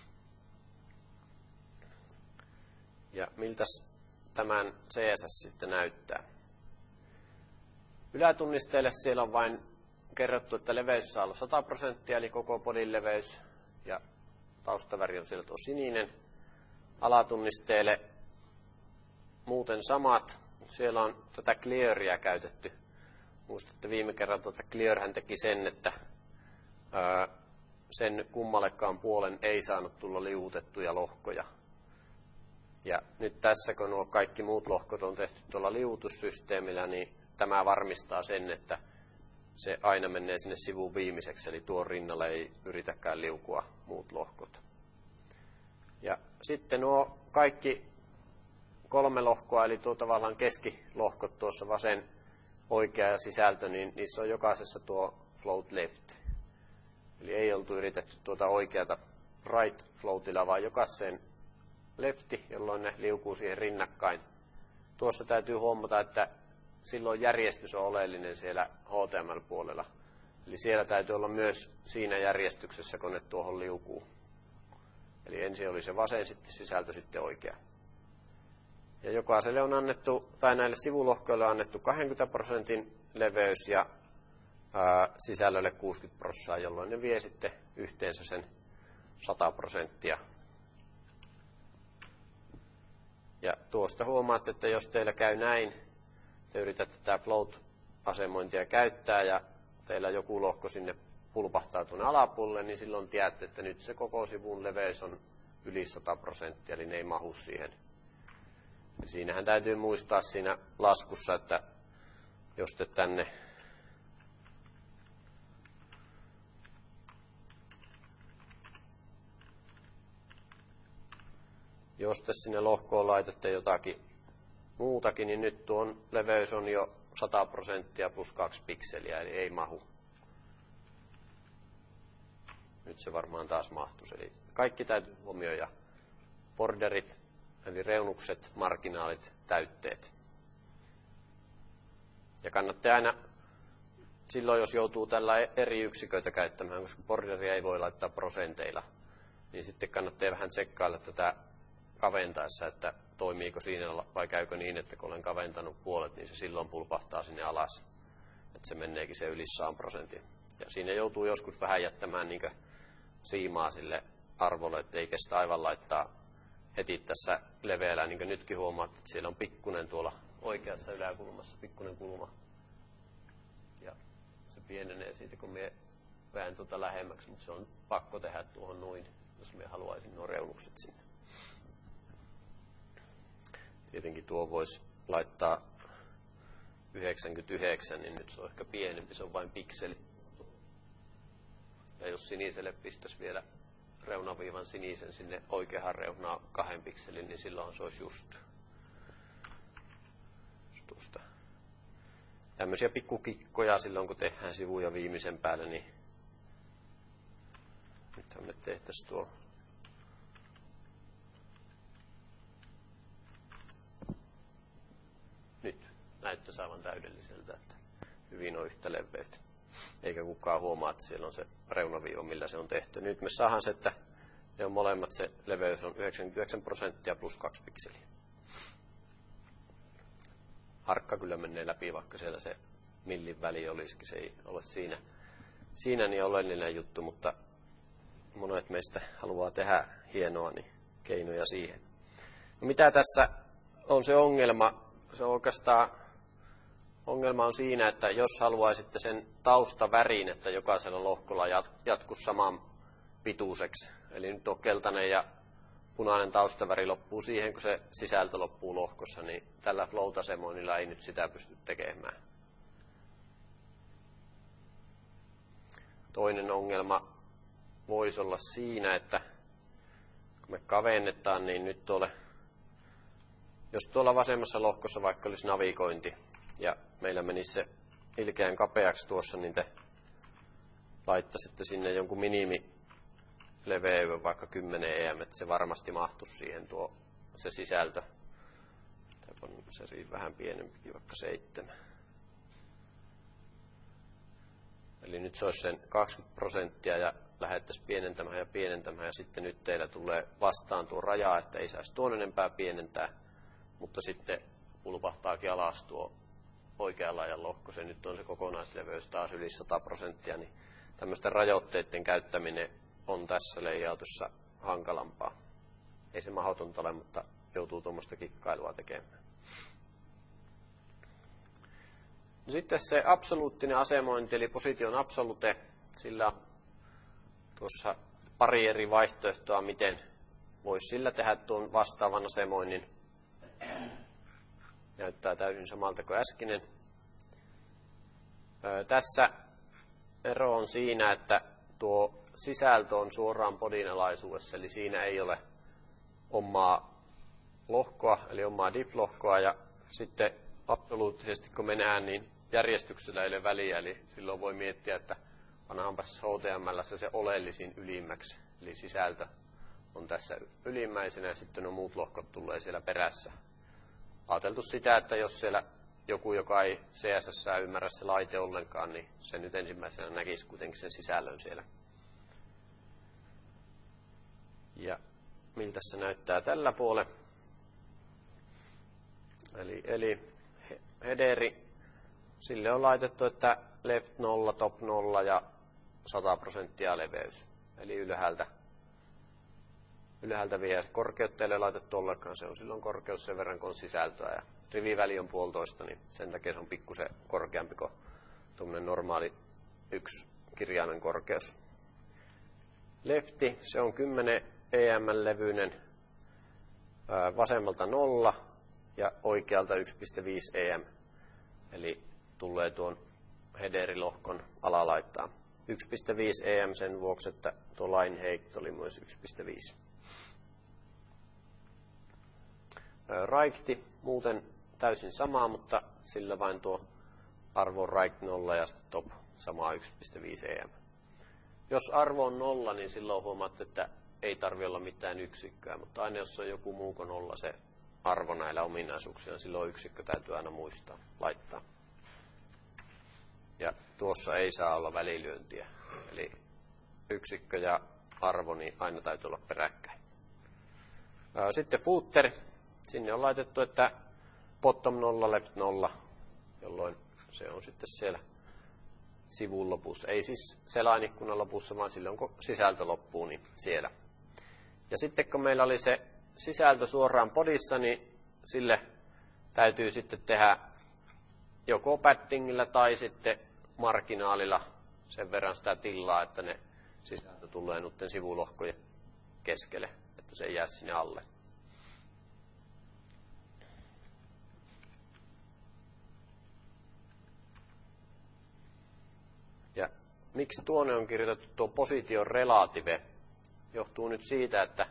Ja miltäs tämän C S S sitten näyttää? Ylätunnisteelle siellä on vain kerrottu, että leveys saa olla sata prosenttia, eli koko podin leveys, ja taustaväri on siellä tuo sininen. Alatunnisteelle muuten samat, mutta siellä on tätä clearia käytetty. Muistatte viime kerralla, että clear hän teki sen, että ää, sen kummallekaan puolen ei saanut tulla liuutettuja lohkoja. Ja nyt tässä, kun nuo kaikki muut lohkot on tehty tuolla liuutussysteemillä, niin tämä varmistaa sen, että se aina menee sinne sivun viimeiseksi, eli tuon rinnalle ei yritäkään liukua muut lohkot. Ja sitten nuo kaikki kolme lohkoa, eli tuo tavallaan keskilohkot tuossa vasen, oikea ja sisältö, niin niissä on jokaisessa tuo float left. Eli ei oltu yritetty tuota oikeata right floatilla, vaan jokaiseen lefti, jolloin ne liukuu siihen rinnakkain. Tuossa täytyy huomata, että silloin järjestys on oleellinen siellä H T M L-puolella. Eli siellä täytyy olla myös siinä järjestyksessä, kun ne tuohon liukuu. Eli ensin oli se vasen, sitten sisältö, sitten oikea. Ja jokaiselle on annettu, tai näille sivulohkoille on annettu kaksikymmentä prosentin leveys ja ää, sisällölle kuusikymmentä prosenttia, jolloin ne vie sitten yhteensä sen sata prosenttia. Ja tuosta huomaatte, että jos teillä käy näin, te yritätte tätä float-asemointia käyttää ja teillä joku lohko sinne pulpahtaa tuonne alapuolelle, niin silloin tiedätte, että nyt se koko sivun leveys on yli sata prosenttia, eli ne ei mahu siihen. Ja siinähän täytyy muistaa siinä laskussa, että jos te tänne jos te sinne lohkoon laitatte jotakin muutakin, niin nyt tuon leveys on jo sata prosenttia plus kaksi pikseliä, eli ei mahu. Nyt se varmaan taas mahtuisi. Eli kaikki täytyy huomioida. Borderit, eli reunukset, marginaalit, täytteet. Ja kannattaa aina, silloin jos joutuu tällä eri yksiköitä käyttämään, koska borderia ei voi laittaa prosenteilla, niin sitten kannattaa vähän tsekkailla tätä kaventaessa, että toimiiko siinä vai käykö niin, että kun olen kaventanut puolet, niin se silloin pulpahtaa sinne alas. Että se meneekin se yli sata prosentin. Ja siinä joutuu joskus vähän jättämään niin siimaa sille arvolle, että ei kestä aivan laittaa heti tässä leveällä, niin kuin nytkin huomaat, että siellä on pikkunen tuolla oikeassa yläkulmassa, pikkunen kulma. Ja se pienenee siitä, kun me vähän tuota lähemmäksi, mutta se on pakko tehdä tuohon noin, jos me haluaisin nuo reunukset sinne. Tietenkin tuo voisi laittaa yhdeksänkymmentäyhdeksän, niin nyt se on ehkä pienempi, se on vain pikseli. Ja jos siniselle pistäisi vielä reunaviivan sinisen sinne oikeaan reunaan kahden pikselin, niin silloin se olisi just tuosta. Tämmöisiä pikkukikkoja silloin, kun tehdään sivuja viimeisen päälle, niin nythän me tehtäisiin tuo nyt näyttää saavan täydelliseltä, että hyvin on yhtä leveyttä. Eikä kukaan huomaa, että siellä on se reunaviiva, millä se on tehty. Nyt me saadaan se, että ne on molemmat, se leveys on yhdeksänkymmentäyhdeksän prosenttia plus kaksi pikseliä. Harkka kyllä menee läpi, vaikka siellä se millin väli olisikin. Se ei ole siinä, siinä niin oleellinen juttu, mutta monet meistä haluaa tehdä hienoa, niin keinoja siihen. No, mitä tässä on se ongelma? Se on oikeastaan ongelma on siinä, että jos haluaisitte sen taustavärin, että jokaisella lohkolla jatkuisi saman pituiseksi, eli nyt on keltainen ja punainen taustaväri loppuu siihen, kun se sisältö loppuu lohkossa, niin tällä float-asemoinnilla ei nyt sitä pysty tekemään. toinen ongelma voisi olla siinä, että kun me kavennetaan, niin nyt tuolle, jos tuolla vasemmassa lohkossa vaikka olisi navigointi, ja meillä menisi se ilkeän kapeaksi tuossa, niin te laittaisitte sinne jonkun minimileveyden, vaikka kymmenen E M, että se varmasti mahtuisi siihen tuo se sisältö. Se on vähän pienempikin, vaikka seitsemän. Eli nyt se olisi sen kaksikymmentä prosenttia ja lähdettäisiin pienentämään ja pienentämään. Ja sitten nyt teillä tulee vastaan tuo raja, että ei saisi tuon enempää pienentää. Mutta sitten pulpahtaakin alas tuo oikean laajan lohko. Se nyt on se kokonaisleveys taas yli sata prosenttia. Niin tämmöisten rajoitteiden käyttäminen on tässä layoutissa hankalampaa. Ei se mahdotonta ole, mutta joutuu tuommoista kikkailua tekemään. Sitten se absoluuttinen asemointi, eli position absolute, sillä on tuossa pari eri vaihtoehtoa, miten voisi sillä tehdä tuon vastaavan asemoinnin. Näyttää täysin samalta kuin äskinen. Tässä ero on siinä, että tuo sisältö on suoraan podin alaisuudessa, eli siinä ei ole omaa lohkoa, eli omaa diff-lohkoa, ja sitten absoluuttisesti kun mennään, niin järjestyksellä ei ole väliä, eli silloin voi miettiä, että pannaanpas H T M L:ssä se oleellisin ylimmäksi, eli sisältö on tässä ylimmäisenä, ja sitten nuo muut lohkot tulee siellä perässä. Ajateltu sitä, että jos siellä joku, joka ei C S S ymmärrä se laite ollenkaan, niin se nyt ensimmäisenä näkisi kuitenkin sen sisällön siellä. Ja miltä se näyttää tällä puolella. Eli, eli headeri, sille on laitettu, että left nolla, top nolla ja sata prosenttia leveys. Eli ylhäältä, ylhäältä vie. Korkeutta ei ole laitettu ollenkaan, se on silloin korkeus sen verran, kun on sisältöä. Ja riviväli on puolitoista, niin sen takia se on pikkusen korkeampi kuin tuommoinen normaali yksi kirjaimen korkeus. Lefti, se on kymmenen E M-levyinen, vasemmalta nolla ja oikealta yksi pilkku viisi E M. Eli tulee tuon headerilohkon alalaittaa. yksi pilkku viisi E M sen vuoksi, että tuo line height oli myös yksi pilkku viisi. Raikti muuten täysin sama, mutta sillä vain tuo arvo on right nolla ja sitten top samaa yksi pilkku viisi E M. Jos arvo on nolla, niin silloin huomaatte, että ei tarvitse olla mitään yksikköä, mutta aina jos on joku muu kuin nolla se arvo näillä ominaisuuksilla, silloin yksikkö täytyy aina muistaa laittaa. Ja tuossa ei saa olla välilyöntiä, eli yksikkö ja arvo niin aina täytyy olla peräkkäin. Sitten footer, sinne on laitettu, että bottom nolla, left nolla, jolloin se on sitten siellä sivun lopussa. Ei siis selainikkunan lopussa, vaan silloin kun sisältö loppuu, niin siellä. Ja sitten kun meillä oli se sisältö suoraan podissa, niin sille täytyy sitten tehdä joko paddingillä tai sitten marginaalilla sen verran sitä tilaa, että ne sisältö tulee noiden sivulohkojen keskelle, että se ei jää sinne alle. Ja miksi tuonne on kirjoitettu tuo position relative? Johtuu nyt siitä, että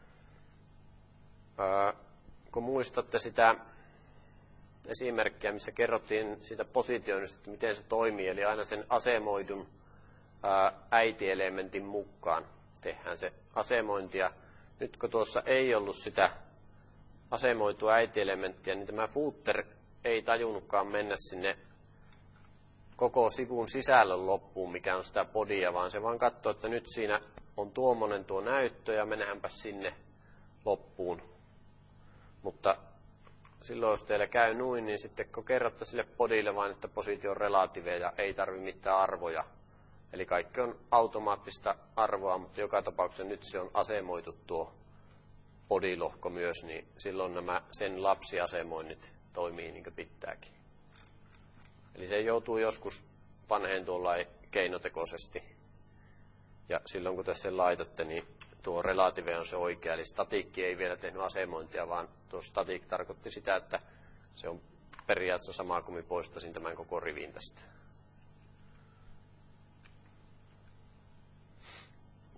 ää, kun muistatte sitä esimerkkiä, missä kerrottiin siitä positionista, että miten se toimii, eli aina sen asemoidun ää, äitielementin mukaan tehdään se asemointi. Ja nyt kun tuossa ei ollut sitä asemoitua äitielementtiä, niin tämä footer ei tajunnutkaan mennä sinne koko sivun sisällön loppuun, mikä on sitä podia, vaan se vaan katsoo, että nyt siinä on tuommoinen tuo näyttö ja mennäänpä sinne loppuun. Mutta silloin, jos teillä käy noin, niin sitten kun kerrotte sille podille vain, että positio on relative ja ei tarvitse mitään arvoja. Eli kaikki on automaattista arvoa, mutta joka tapauksessa nyt se on asemoitu tuo podilohko myös, niin silloin nämä sen lapsiasemoinnit toimii niin kuin pitääkin. Eli se joutuu joskus vanheen tuolla keinotekoisesti. Ja silloin kun tässä sen laitatte, niin tuo relative on se oikea. Eli statiikki ei vielä tehnyt asemointia, vaan tuo static tarkoitti sitä, että se on periaatteessa sama kuin minä poistasin tämän koko rivin tästä.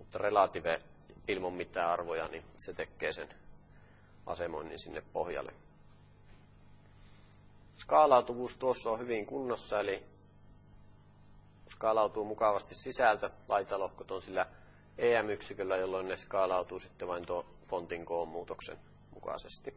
mutta relative ilman mitään arvoja, niin se tekee sen asemoinnin sinne pohjalle. Skaalautuvuus tuossa on hyvin kunnossa, eli skaalautuu mukavasti sisältö. Laitalohkot on sillä E M-yksiköllä, jolloin ne skaalautuu sitten vain tuon fontin koon muutoksen mukaisesti.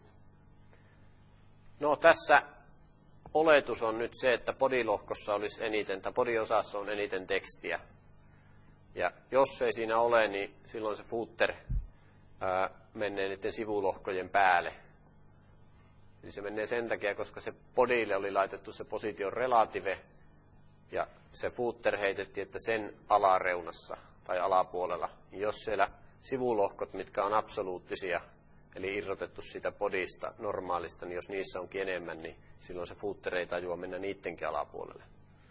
No tässä oletus on nyt se, että body-lohkossa olisi eniten, tai body-osassa on eniten tekstiä. Ja jos ei siinä ole, niin silloin se footer ää, menee niiden sivulohkojen päälle. Eli se menee sen takia, koska se bodylle oli laitettu se position relative, ja se footer heitettiin, että sen alareunassa tai alapuolella. Jos siellä sivulohkot, mitkä on absoluuttisia, eli irrotettu siitä bodysta normaalista, niin jos niissä onkin enemmän, niin silloin se footer ei tajua mennä niidenkin alapuolelle.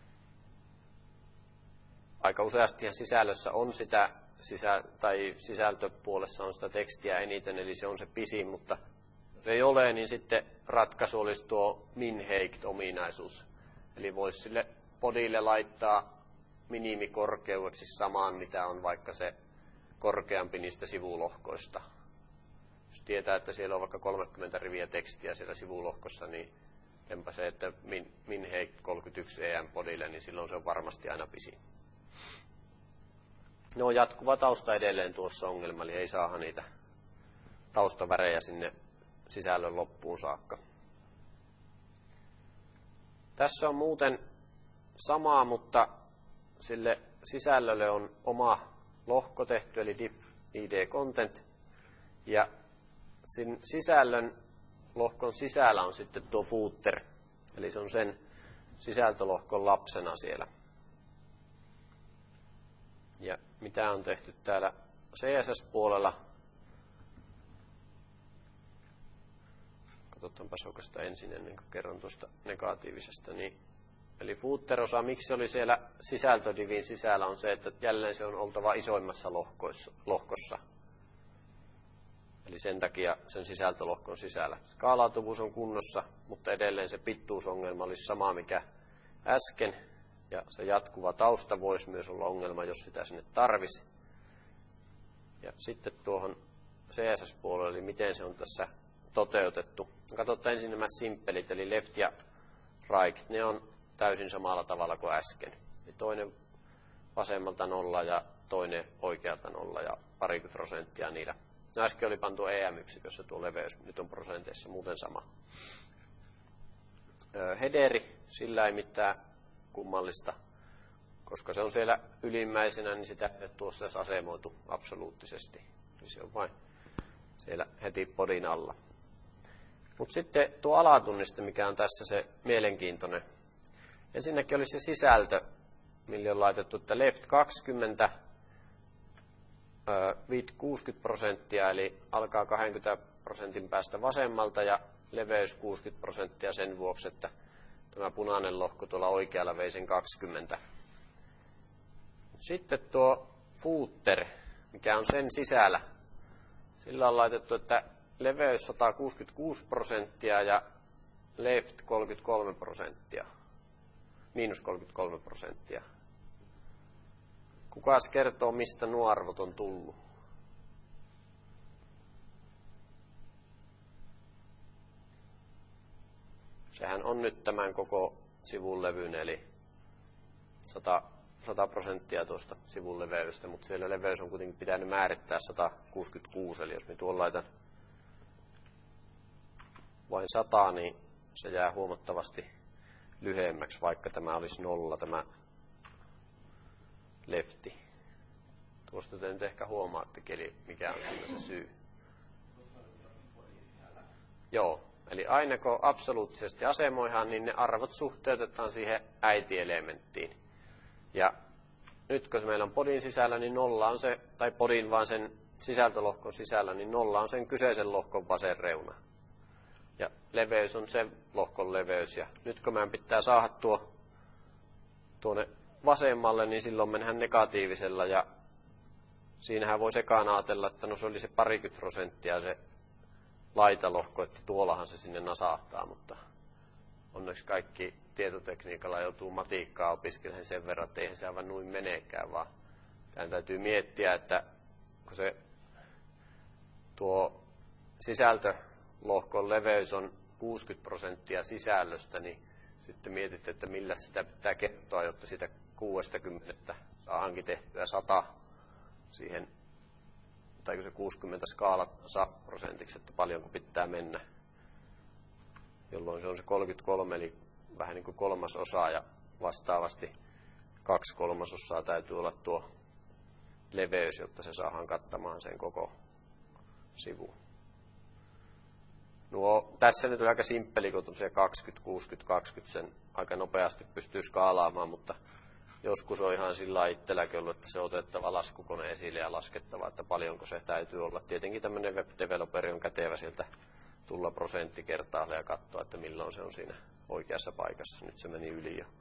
Aika useasti sisällössä on sitä, sisä, tai sisältöpuolessa on sitä tekstiä eniten, eli se on se pisin, mutta jos ei ole, niin sitten ratkaisu olisi tuo min-height-ominaisuus. Eli voisi sille bodylle laittaa minimikorkeudeksi samaan, mitä on vaikka se korkeampi niistä sivulohkoista. Jos tietää, että siellä on vaikka kolmekymmentä riviä tekstiä siellä sivulohkossa, niin enpä se, että min, min-height kolmekymmentäyksi E M bodylle, niin silloin se on varmasti aina pisin. No jatkuva tausta edelleen tuossa ongelma, eli ei saada niitä taustavärejä sinne sisällön loppuun saakka. Tässä on muuten samaa, mutta sille sisällölle on oma lohko tehty, eli diff id content, ja sin sisällön lohkon sisällä on sitten tuo footer, eli se on sen sisältölohkon lapsena siellä. Ja mitä on tehty täällä C S S-puolella? Katsotaanpas oikeastaan ensin ennen kuin kerron tuosta negatiivisesta. Niin, eli footer-osa, miksi oli siellä sisältödivin sisällä, on se, että jälleen se on oltava isoimmassa lohkossa. Eli sen takia sen sisältölohkon sisällä. Skaalautuvuus on kunnossa, mutta edelleen se pittuusongelma olisi sama, mikä äsken. Ja se jatkuva tausta voisi myös olla ongelma, jos sitä sinne tarvisi. Ja sitten tuohon C S S-puolelle, eli miten se on tässä toteutettu. Katsotaan ensin nämä simppelit, eli left ja right. Ne on täysin samalla tavalla kuin äsken. Eli toinen vasemmalta nolla ja toinen oikealta nolla ja parikymmentä prosenttia niillä. No äsken oli pantu E M-yksikössä tuo leveys, nyt on prosenteissa muuten sama. Headeri, sillä ei mitään kummallista, koska se on siellä ylimmäisenä, niin sitä ei ole tuossa edes asemoitu absoluuttisesti. Eli se on vain siellä heti podin alla. Mutta sitten tuo alatunniste, mikä on tässä se mielenkiintoinen. Ensinnäkin oli se sisältö, millä on laitettu, että left kaksikymmentä, width kuusikymmentä prosenttia, eli alkaa kaksikymmentä prosentin päästä vasemmalta ja leveys kuusikymmentä prosenttia sen vuoksi, että tämä punainen lohko tuolla oikealla vei sen kaksikymmentä. Sitten tuo footer, mikä on sen sisällä. Sillä on laitettu, että leveys sata kuusikymmentäkuusi prosenttia ja left kolmekymmentäkolme prosenttia. Miinus kolmekymmentäkolme prosenttia. Kukas kertoo, mistä nuo arvot on tullut? Sehän on nyt tämän koko sivun levyn, eli sata prosenttia tuosta sivun leveydestä, mutta siellä leveys on kuitenkin pitänyt määrittää sata kuusikymmentäkuusi, eli jos me tuon laitan vain sata, niin se jää huomattavasti lyhyemmäksi, vaikka tämä olisi nolla, tämä lefti. Tuosta te nyt ehkä huomaattekin, eli mikä on se syy. Joo. Eli aina kun absoluuttisesti asemoihan, niin ne arvot suhteutetaan siihen äitielementtiin. Ja nyt kun meillä on podin sisällä, niin nolla on se, tai podin vaan sen sisältölohkon sisällä, niin nolla on sen kyseisen lohkon vasen reuna. Ja leveys on sen lohkon leveys. Ja nyt kun meidän pitää saada tuo tuonne vasemmalle, niin silloin mennään negatiivisella. Ja siinähän voi sekaan ajatella, että no se oli se parikymmentä prosenttia se laitalohko, että tuollahan se sinne nasahtaa, mutta onneksi kaikki tietotekniikalla joutuu matiikkaa opiskelemaan sen verran, että eihän se aivan noin menekään, vaan tämän täytyy miettiä, että kun se tuo sisältölohkon leveys on kuusikymmentä prosenttia sisällöstä, niin sitten mietit, että millä sitä pitää kertoa, jotta sitä kuusikymmentä saadaankin tehtyä sata siihen, tai se kuusikymmentä skaalat sata prosentiksi, että paljonko pitää mennä, jolloin se on se kolmekymmentäkolme, eli vähän niin kuin kolmasosa, ja vastaavasti kaksi kolmasosaa täytyy olla tuo leveys, jotta se saadaan kattamaan sen koko sivu. Nuo, tässä nyt on aika simppeli, kun tosiaan kaksikymmentä, kuusikymmentä, kaksikymmentä sen aika nopeasti pystyy skaalaamaan, mutta joskus on ihan sillä itselläkin ollut, että se on otettava laskukone esille ja laskettava, että paljonko se täytyy olla. Tietenkin tämmöinen web-developeri on kätevä sieltä tulla prosenttikertaalle ja katsoa, että milloin se on siinä oikeassa paikassa. Nyt se meni yli jo.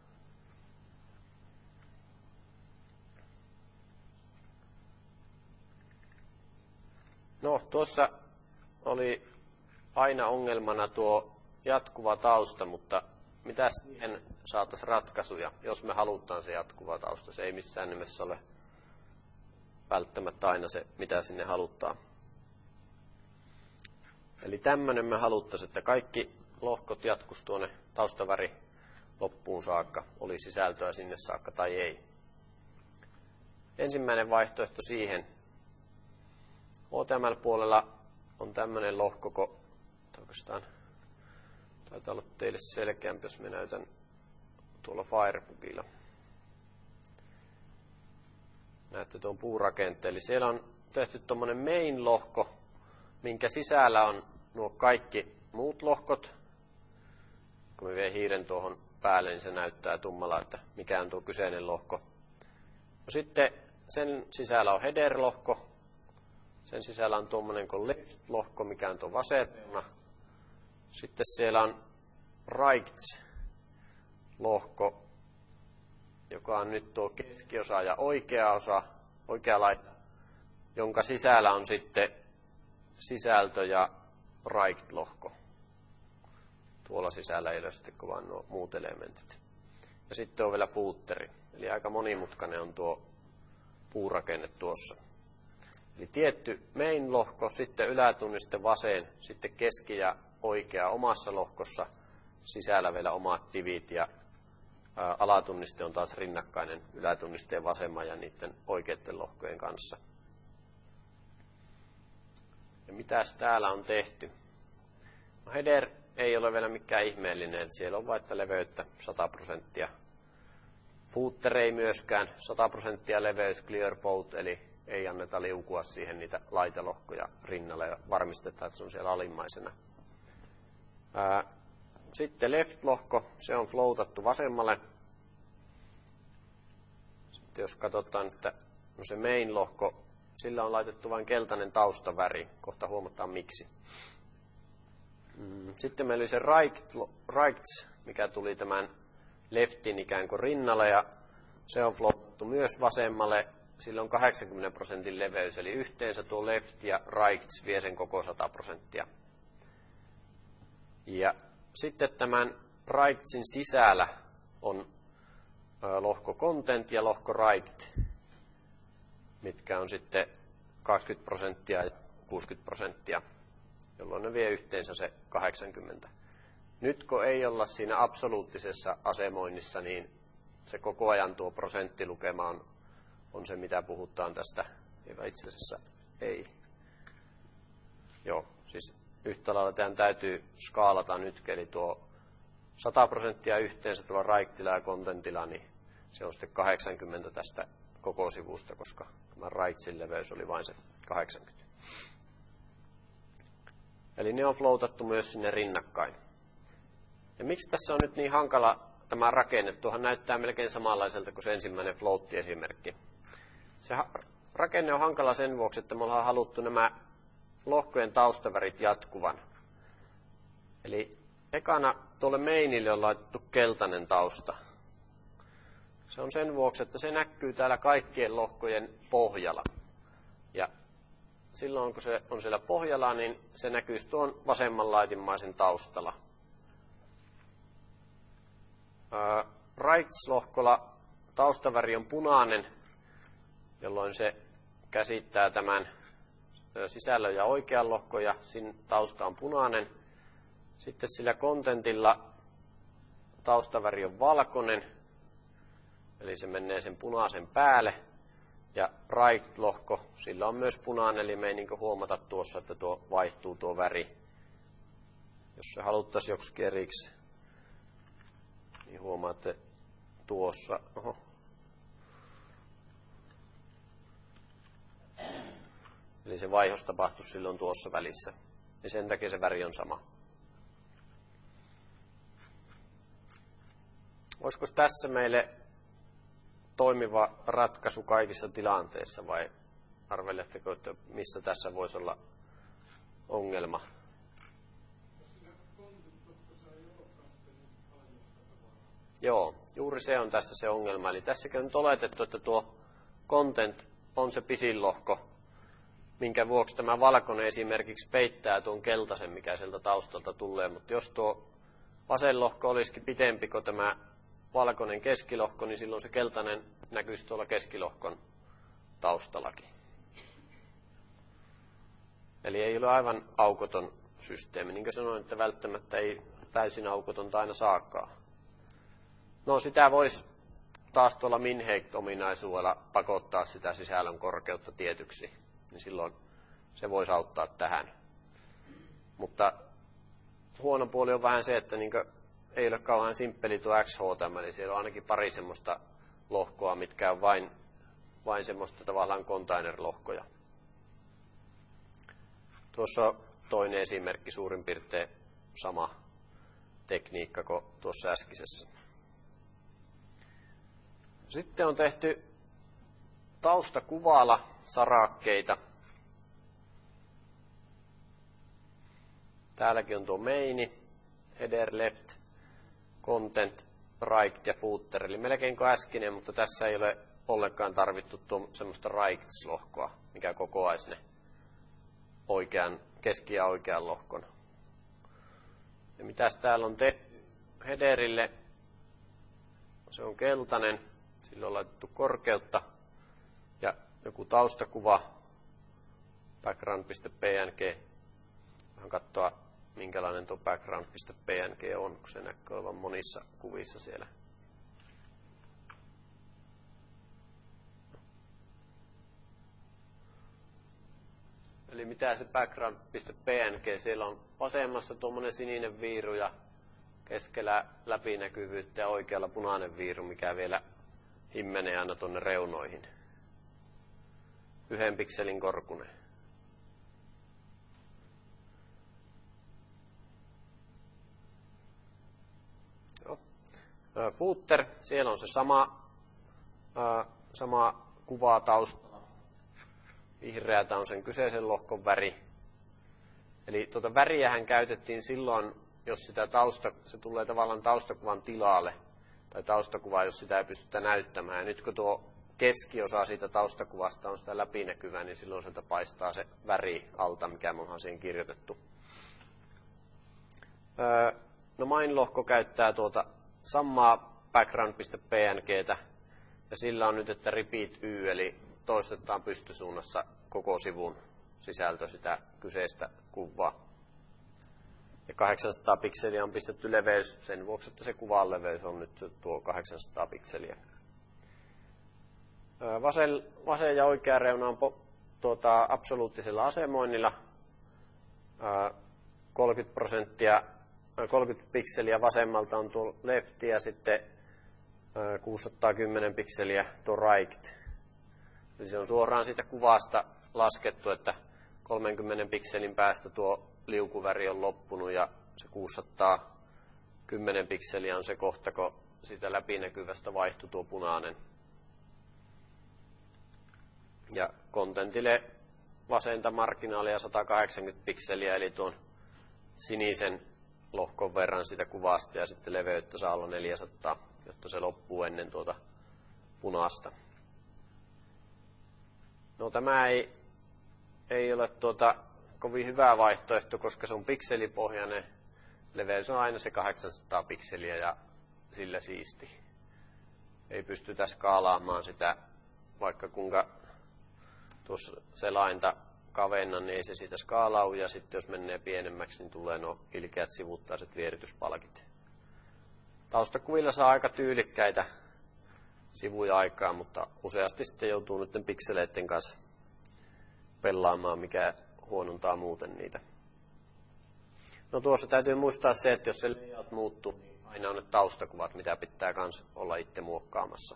No, tuossa oli aina ongelmana tuo jatkuva tausta, mutta mitä siihen saataisiin ratkaisuja, jos me halutaan se jatkuva tausta? Se ei missään nimessä ole välttämättä aina se, mitä sinne halutaan. Eli tämmöinen me haluttaisiin, että kaikki lohkot jatkuisi tuonne taustaväri loppuun saakka, oli sisältöä sinne saakka tai ei. Ensimmäinen vaihtoehto siihen. H T M L-puolella on tämmöinen lohko, kun oikeastaan taitaa olla teille selkeämpi, jos me näytän tuolla Firebookilla. Näette tuon puurakenteen. Eli siellä on tehty tuommoinen main-lohko, minkä sisällä on nuo kaikki muut lohkot. Kun me vie hiiren tuohon päälle, niin se näyttää tummalla, että mikä on tuo kyseinen lohko. No sitten sen sisällä on header-lohko. Sen sisällä on tuommoinen kuin left-lohko, mikä on tuo vasen reuna. Sitten siellä on right-lohko, joka on nyt tuo keskiosa ja oikea osa, oikea laita, jonka sisällä on sitten sisältö ja right-lohko. Tuolla sisällä ei ole sitten vaan nuo muut elementit. Ja sitten on vielä footeri, eli aika monimutkainen on tuo puurakenne tuossa. Eli tietty main-lohko, sitten ylätunniste vasen, sitten keski ja oikea omassa lohkossa, sisällä vielä omat divit ja ää, alatunniste on taas rinnakkainen ylätunnisteen vasemman ja niiden oikeiden lohkojen kanssa. Ja mitäs täällä on tehty? No header ei ole vielä mikään ihmeellinen, että siellä on vain leveyttä sata prosenttia. Footer ei myöskään sata prosenttia leveys clear both, eli ei anneta liukua siihen niitä laitelohkoja rinnalle ja varmistetaan, että se on siellä alimmaisena. Ää, sitten left-lohko, se on floatattu vasemmalle. Sitten jos katsotaan, että no se main-lohko, sillä on laitettu vain keltainen taustaväri. Kohta huomataan miksi. Sitten meillä oli se right, rights, mikä tuli tämän leftin ikään kuin rinnalle, ja se on floatattu myös vasemmalle. Sillä on kahdeksankymmentä prosentin leveys, eli yhteensä tuo left ja rights vie sen koko sata prosenttia. Ja sitten tämän rightsin sisällä on lohko content ja lohko right, mitkä on sitten kaksikymmentä prosenttia ja kuusikymmentä prosenttia, jolloin ne vie yhteensä se kahdeksankymmentä. Nyt kun ei olla siinä absoluuttisessa asemoinnissa, niin se koko ajan tuo prosenttilukema on, on se, mitä puhutaan tästä. Itse asiassa ei. Joo, siis yhtä lailla tämän täytyy skaalata nyt, eli tuo sata prosenttia yhteensä tuolla rightilla ja contentilla, niin se on sitten kahdeksankymmentä tästä koko sivusta, koska tämä rightsin leveys oli vain se kahdeksankymmentä. Eli ne on floatattu myös sinne rinnakkain. Ja miksi tässä on nyt niin hankala tämä rakenne? Tuohan näyttää melkein samanlaiselta kuin se ensimmäinen float-esimerkki. Se rakenne on hankala sen vuoksi, että me ollaan haluttu nämä lohkojen taustavärit jatkuvan. Eli ekana tuolle mainille on laitettu keltainen tausta. Se on sen vuoksi, että se näkyy täällä kaikkien lohkojen pohjalla. Ja silloin kun se on siellä pohjalla, niin se näkyy tuon vasemmanlaitimmaisen taustalla. Rights-lohkolla taustaväri on punainen, jolloin se käsittää tämän sisällön ja oikean lohkon ja siinä tausta on punainen. Sitten sillä contentilla taustaväri on valkoinen, eli se menee sen punaisen päälle. Ja right-lohko, sillä on myös punainen, eli me ei niin huomata tuossa, että tuo vaihtuu tuo väri. Jos se haluttaisiin joksikin eriksi, niin huomaatte tuossa. Oho. Eli se vaihdos tapahtuu silloin tuossa välissä. Ja sen takia se väri on sama. Olisiko tässä meille toimiva ratkaisu kaikissa tilanteissa vai arveletteko, että missä tässä voisi olla ongelma? Joo, juuri se on tässä se ongelma. Eli tässäkin on nyt oletettu, että tuo content on se pisin lohko, minkä vuoksi tämä valkoinen esimerkiksi peittää tuon keltaisen, mikä sieltä taustalta tulee. Mutta jos tuo vasen lohko olisikin pitempi kuin tämä valkoinen keskilohko, niin silloin se keltainen näkyisi tuolla keskilohkon taustallakin. Eli ei ole aivan aukoton systeemi. Niin kuin sanoin, että välttämättä ei täysin aukotonta aina saakaan. No sitä voisi taas tuolla min-height-ominaisuudella pakottaa sitä sisällön korkeutta tietyksi. Niin silloin se voisi auttaa tähän. Mutta huono puoli on vähän se, että niin ei ole kauhean simppeli tuo X H T M L, eli siellä on ainakin pari semmoista lohkoa, mitkä on vain, vain semmoista tavallaan container-lohkoja. Tuossa on toinen esimerkki, suurin piirtein sama tekniikka kuin tuossa äskisessä. Sitten on tehty taustakuvalla sarakkeita. Täälläkin on tuo main, header left, content, right ja footer. Eli melkein kuin äskinen, mutta tässä ei ole ollenkaan tarvittu tuo semmoista rights-lohkoa, mikä kokoaisi ne oikean, keski- ja oikean lohkon. Ja mitäs täällä on tehty headerille? Se on keltainen, sillä on laitettu korkeutta ja joku taustakuva, background.png. Vähän katsoa, minkälainen tuo background.png on, kun se näkyy olevan monissa kuvissa siellä. Eli mitä se background.png, siellä on vasemmassa tuommoinen sininen viiru ja keskellä läpinäkyvyyttä ja oikealla punainen viiru, mikä vielä himmenee aina tuonne reunoihin. Yhden pikselin korkunen. Joo. Footer, siellä on se sama, sama kuva taustalla. Vihreätä on sen kyseisen lohkon väri. Eli tuota väriähän käytettiin silloin, jos sitä tausta, se tulee tavallaan taustakuvan tilalle, tai taustakuvaa, jos sitä ei pystytä näyttämään. Ja nyt kun tuo keskiosa siitä taustakuvasta on sitä läpinäkyvää, niin silloin sieltä paistaa se väri alta, mikä me onhan siihen kirjoitettu. Öö, no main-lohko käyttää tuota samaa background.pngtä, ja sillä on nyt, että repeat y, eli toistetaan pystysuunnassa koko sivun sisältö sitä kyseistä kuvaa. Ja kahdeksansataa pikseliä on pistetty leveys sen vuoksi, että se kuvan leveys on nyt tuo kahdeksansataa pikseliä. Vasen, vasen ja oikea reuna on po, tuota, absoluuttisella asemoinnilla. kolmekymmentä prosenttia, kolmekymmentä pikseliä vasemmalta on tuo left ja sitten kuusisataakymmenen pikseliä tuo right. Eli se on suoraan siitä kuvasta laskettu, että kolmenkymmenen pikselin päästä tuo liukuväri on loppunut ja se kuusisataakymmenen pikseliä on se kohta, kun siitä läpinäkyvästä vaihtui tuo punainen. Ja contentille vasenta marginaalia sata kahdeksankymmentä pikseliä, eli tuon sinisen lohkon verran sitä kuvasta ja sitten leveyttä saa olla neljäsataa, jotta se loppuu ennen tuota punaista. No tämä ei, ei ole tuota kovin hyvä vaihtoehto, koska se on pikselipohjainen. Leveys on aina se kahdeksansataa pikseliä ja sillä siisti. Ei pystytä skaalaamaan sitä, vaikka kuinka tuossa selainta kavennan, niin ei se siitä skaalau, ja sitten jos menee pienemmäksi, niin tulee nuo ilkeät sivuttaiset vierityspalkit. Taustakuvilla saa aika tyylikkäitä sivuja aikaa, mutta useasti sitten joutuu nyt pikseleiden kanssa pelaamaan, mikä huonontaa muuten niitä. No tuossa täytyy muistaa se, että jos se layout muuttuu, niin aina on ne taustakuvat, mitä pitää myös olla itse muokkaamassa.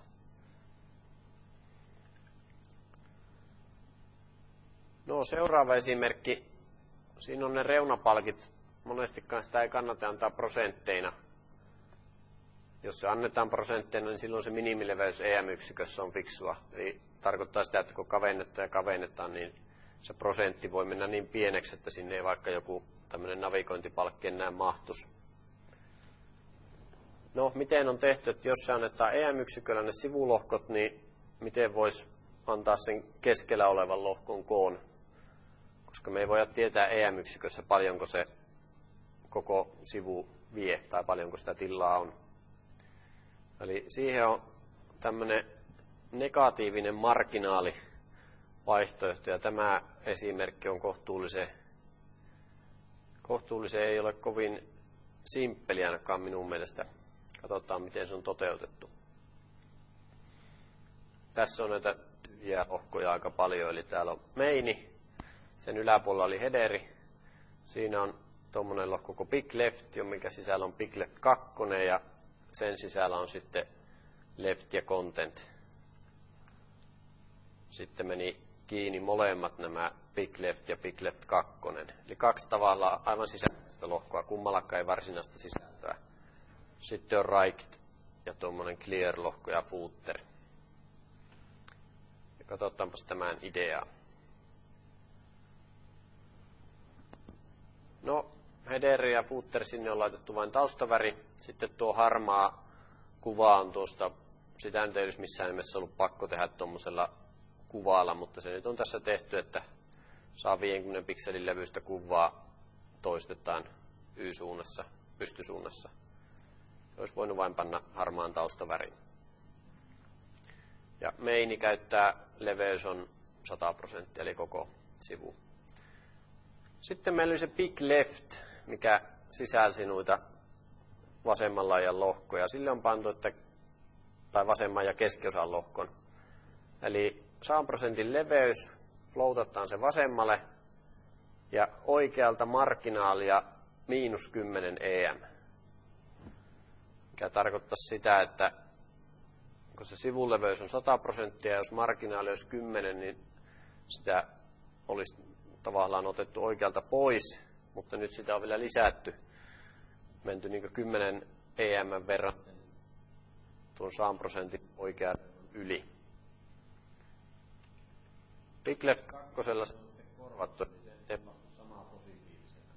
No seuraava esimerkki. Siinä on ne reunapalkit. Monestikaan sitä ei kannata antaa prosentteina. Jos se annetaan prosentteina, niin silloin se minimileveys E M-yksikössä on fiksua. Eli tarkoittaa sitä, että kun kavennetaan ja kavennetaan, niin se prosentti voi mennä niin pieneksi, että sinne ei vaikka joku tämmöinen navigointipalkki enää mahtuisi. No, miten on tehty, että jos se annetaan E M-yksiköllä ne sivulohkot, niin miten voisi antaa sen keskellä olevan lohkon koon? Koska me ei voida tietää E M-yksikössä paljonko se koko sivu vie tai paljonko sitä tilaa on. Eli siihen on tämmöinen negatiivinen marginaalivaihtoehto, ja tämä esimerkki on kohtuullisen, kohtuullisen ei ole kovin simppeli ainakaan minun mielestä. Katsotaan, miten se on toteutettu. Tässä on näitä tyhjiä lohkoja aika paljon, eli täällä on maini, sen yläpuolella oli headeri, siinä on tuommoinen lohko kuin big left, minkä sisällä on big left kaksi, ja sen sisällä on sitten left ja content. Sitten meni kiinni molemmat nämä big left ja big left kaksi, eli kaksi tavallaan aivan sisäistä lohkoa, kummallakaan ei varsinaista sisältöä. Sitten on right ja tuommoinen clear lohko ja footer. Ja katsotaanpas tämän ideaa. No, header ja footer sinne on laitettu vain taustaväri. Sitten tuo harmaa kuva on tuosta, sitä nyt ei olisi missään nimessä ollut pakko tehdä tuommoisella kuvalla, mutta se nyt on tässä tehty, että saa viidenkymmenen pikselin levyistä kuvaa toistetaan Y-suunnassa, pystysuunnassa. Olisi voinut vain panna harmaan taustavärin. Ja maini käyttää, leveys on sata prosenttia, eli koko sivu. Sitten meillä oli se big left, mikä sisälsi noita vasemman laidan lohkoja. Sille on pantu, että, tai vasemman ja keskiosan lohkon. Eli sata prosentin leveys, floatataan se vasemmalle, ja oikealta marginaalia miinus kymmenen E M. Mikä tarkoittaa sitä, että kun se sivuleveys on sata prosenttia, ja jos marginaali olisi kymmenen, niin sitä olisi tavallaan otettu oikealta pois, mutta nyt sitä on vielä lisätty. Menty niin kuin kymmenen E M verran tuon sata prosentin oikean yli. Big left kakkosella se on korvattu, että se ei samaa positiivisena.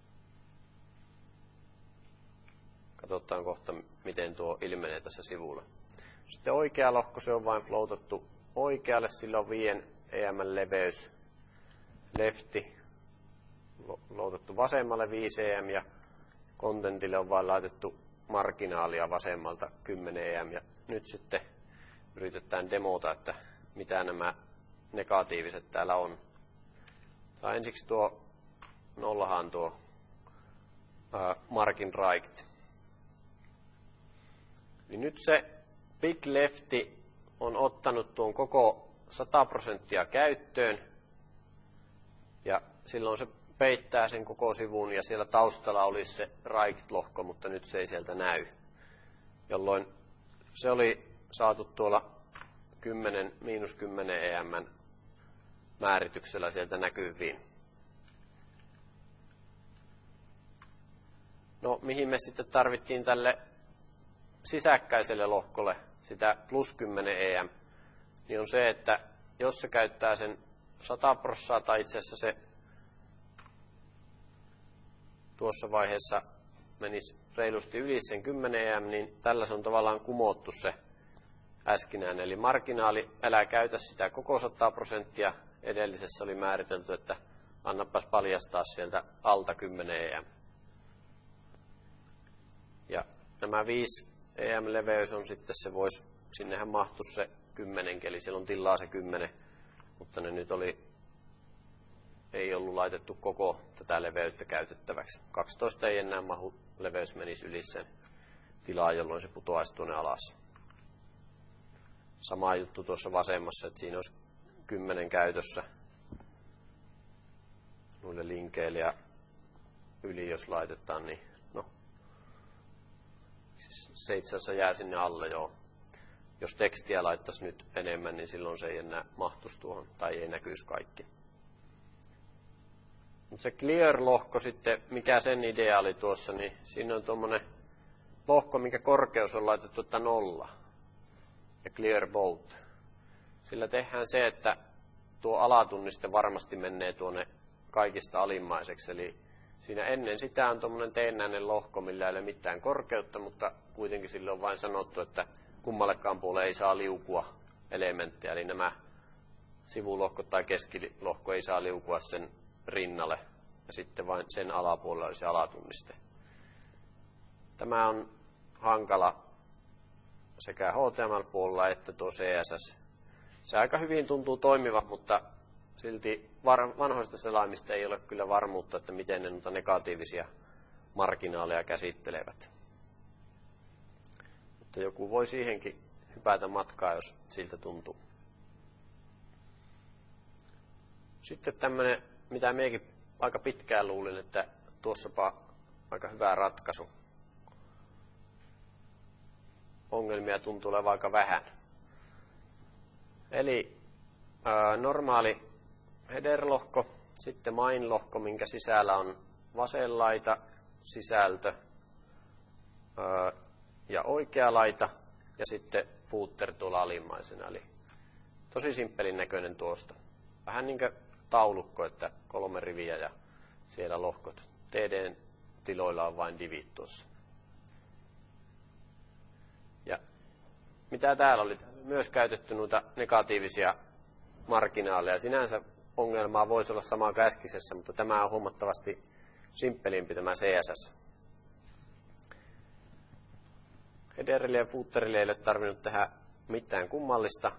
Katsotaan kohta, miten tuo ilmenee tässä sivulla. Sitten oikea lohko, se on vain floatattu oikealle, sillä on viiden E M leveys. Lefti, floatattu vasemmalle viisi E M, ja contentille on vain laitettu marginaalia vasemmalta kymmenen E M. Ja nyt sitten yritetään demota, että mitä nämä negatiiviset täällä on. Tai ensiksi tuo nollahan tuo ää, margin right. Niin nyt se big lefti on ottanut tuon koko sata prosenttia käyttöön, ja silloin se peittää sen koko sivun, ja siellä taustalla olisi se right-lohko, mutta nyt se ei sieltä näy. Jolloin se oli saatu tuolla kymmenen, miinus kymmenen E M määrityksellä sieltä näkyviin. No, mihin me sitten tarvittiin tälle sisäkkäiselle lohkolle sitä plus kymmenen E M, niin on se, että jos se käyttää sen sata prosenttia, tai itse asiassa se tuossa vaiheessa menisi reilusti yli sen kymmenen E M, niin tällä se on tavallaan kumottu se äskenään. Eli marginaali, älä käytä sitä koko sata prosenttia. Edellisessä oli määritelty, että annapas paljastaa sieltä alta kymmenen E M. Ja nämä viisi E M-leveys on sitten, se voisi, sinnehän mahtuisi se kymmenen, eli siellä on tilaa se kymmenen, mutta ne nyt oli ei ollut laitettu koko tätä leveyttä käytettäväksi. kaksitoista ei enää mahu, leveys menisi yli sen tilaa, jolloin se putoaisi tuonne alas. Sama juttu tuossa vasemmassa, että siinä olisi kymmenen käytössä noille linkeille ja yli, jos laitetaan, niin no, siis se itse asiassa jää sinne alle, joo. Jos tekstiä laittaisi nyt enemmän, niin silloin se ei enää mahtuisi tuohon, tai ei näkyisi kaikki. Mutta se clear-lohko sitten, mikä sen idea oli tuossa, niin siinä on tuommoinen lohko, minkä korkeus on laitettu, että nolla. Ja clear both. Sillä tehdään se, että tuo alatunniste varmasti menee tuonne kaikista alimmaiseksi. Eli siinä ennen sitä on tuommoinen teennäinen lohko, millä ei ole mitään korkeutta, mutta kuitenkin sille on vain sanottu, että kummallekaan puolelle ei saa liukua elementtejä. Eli nämä sivulohko tai keskilohko ei saa liukua sen rinnalle. Ja sitten vain sen alapuolella olisi alatunniste. Tämä on hankala sekä H T M L-puolella että tuo C S S. Se aika hyvin tuntuu toimivan, mutta silti vanhoista selaimista ei ole kyllä varmuutta, että miten ne noita negatiivisia marginaaleja käsittelevät. Mutta joku voi siihenkin hypätä matkaa, jos siltä tuntuu. Sitten tämmöinen, mitä minäkin aika pitkään luulin, että tuossapa aika hyvä ratkaisu. Ongelmia tuntuu olevan aika vähän. Eli ää, normaali header-lohko, sitten main-lohko, minkä sisällä on vasen laita, sisältö ää, ja oikea laita, ja sitten footer tuolla alimmaisena. Eli tosi simppelin näköinen tuosta. Vähän niin kuin taulukko, että kolme riviä ja siellä lohkot. T D:n tiloilla on vain divit tuossa. Ja mitä täällä oli? Täällä oli myös käytetty noita negatiivisia marginaaleja. Sinänsä ongelmaa voisi olla sama kuin äskisessä, mutta tämä on huomattavasti simppelimpi tämä C S S. Headerille ja footerille ei ole tarvinnut tehdä mitään kummallista.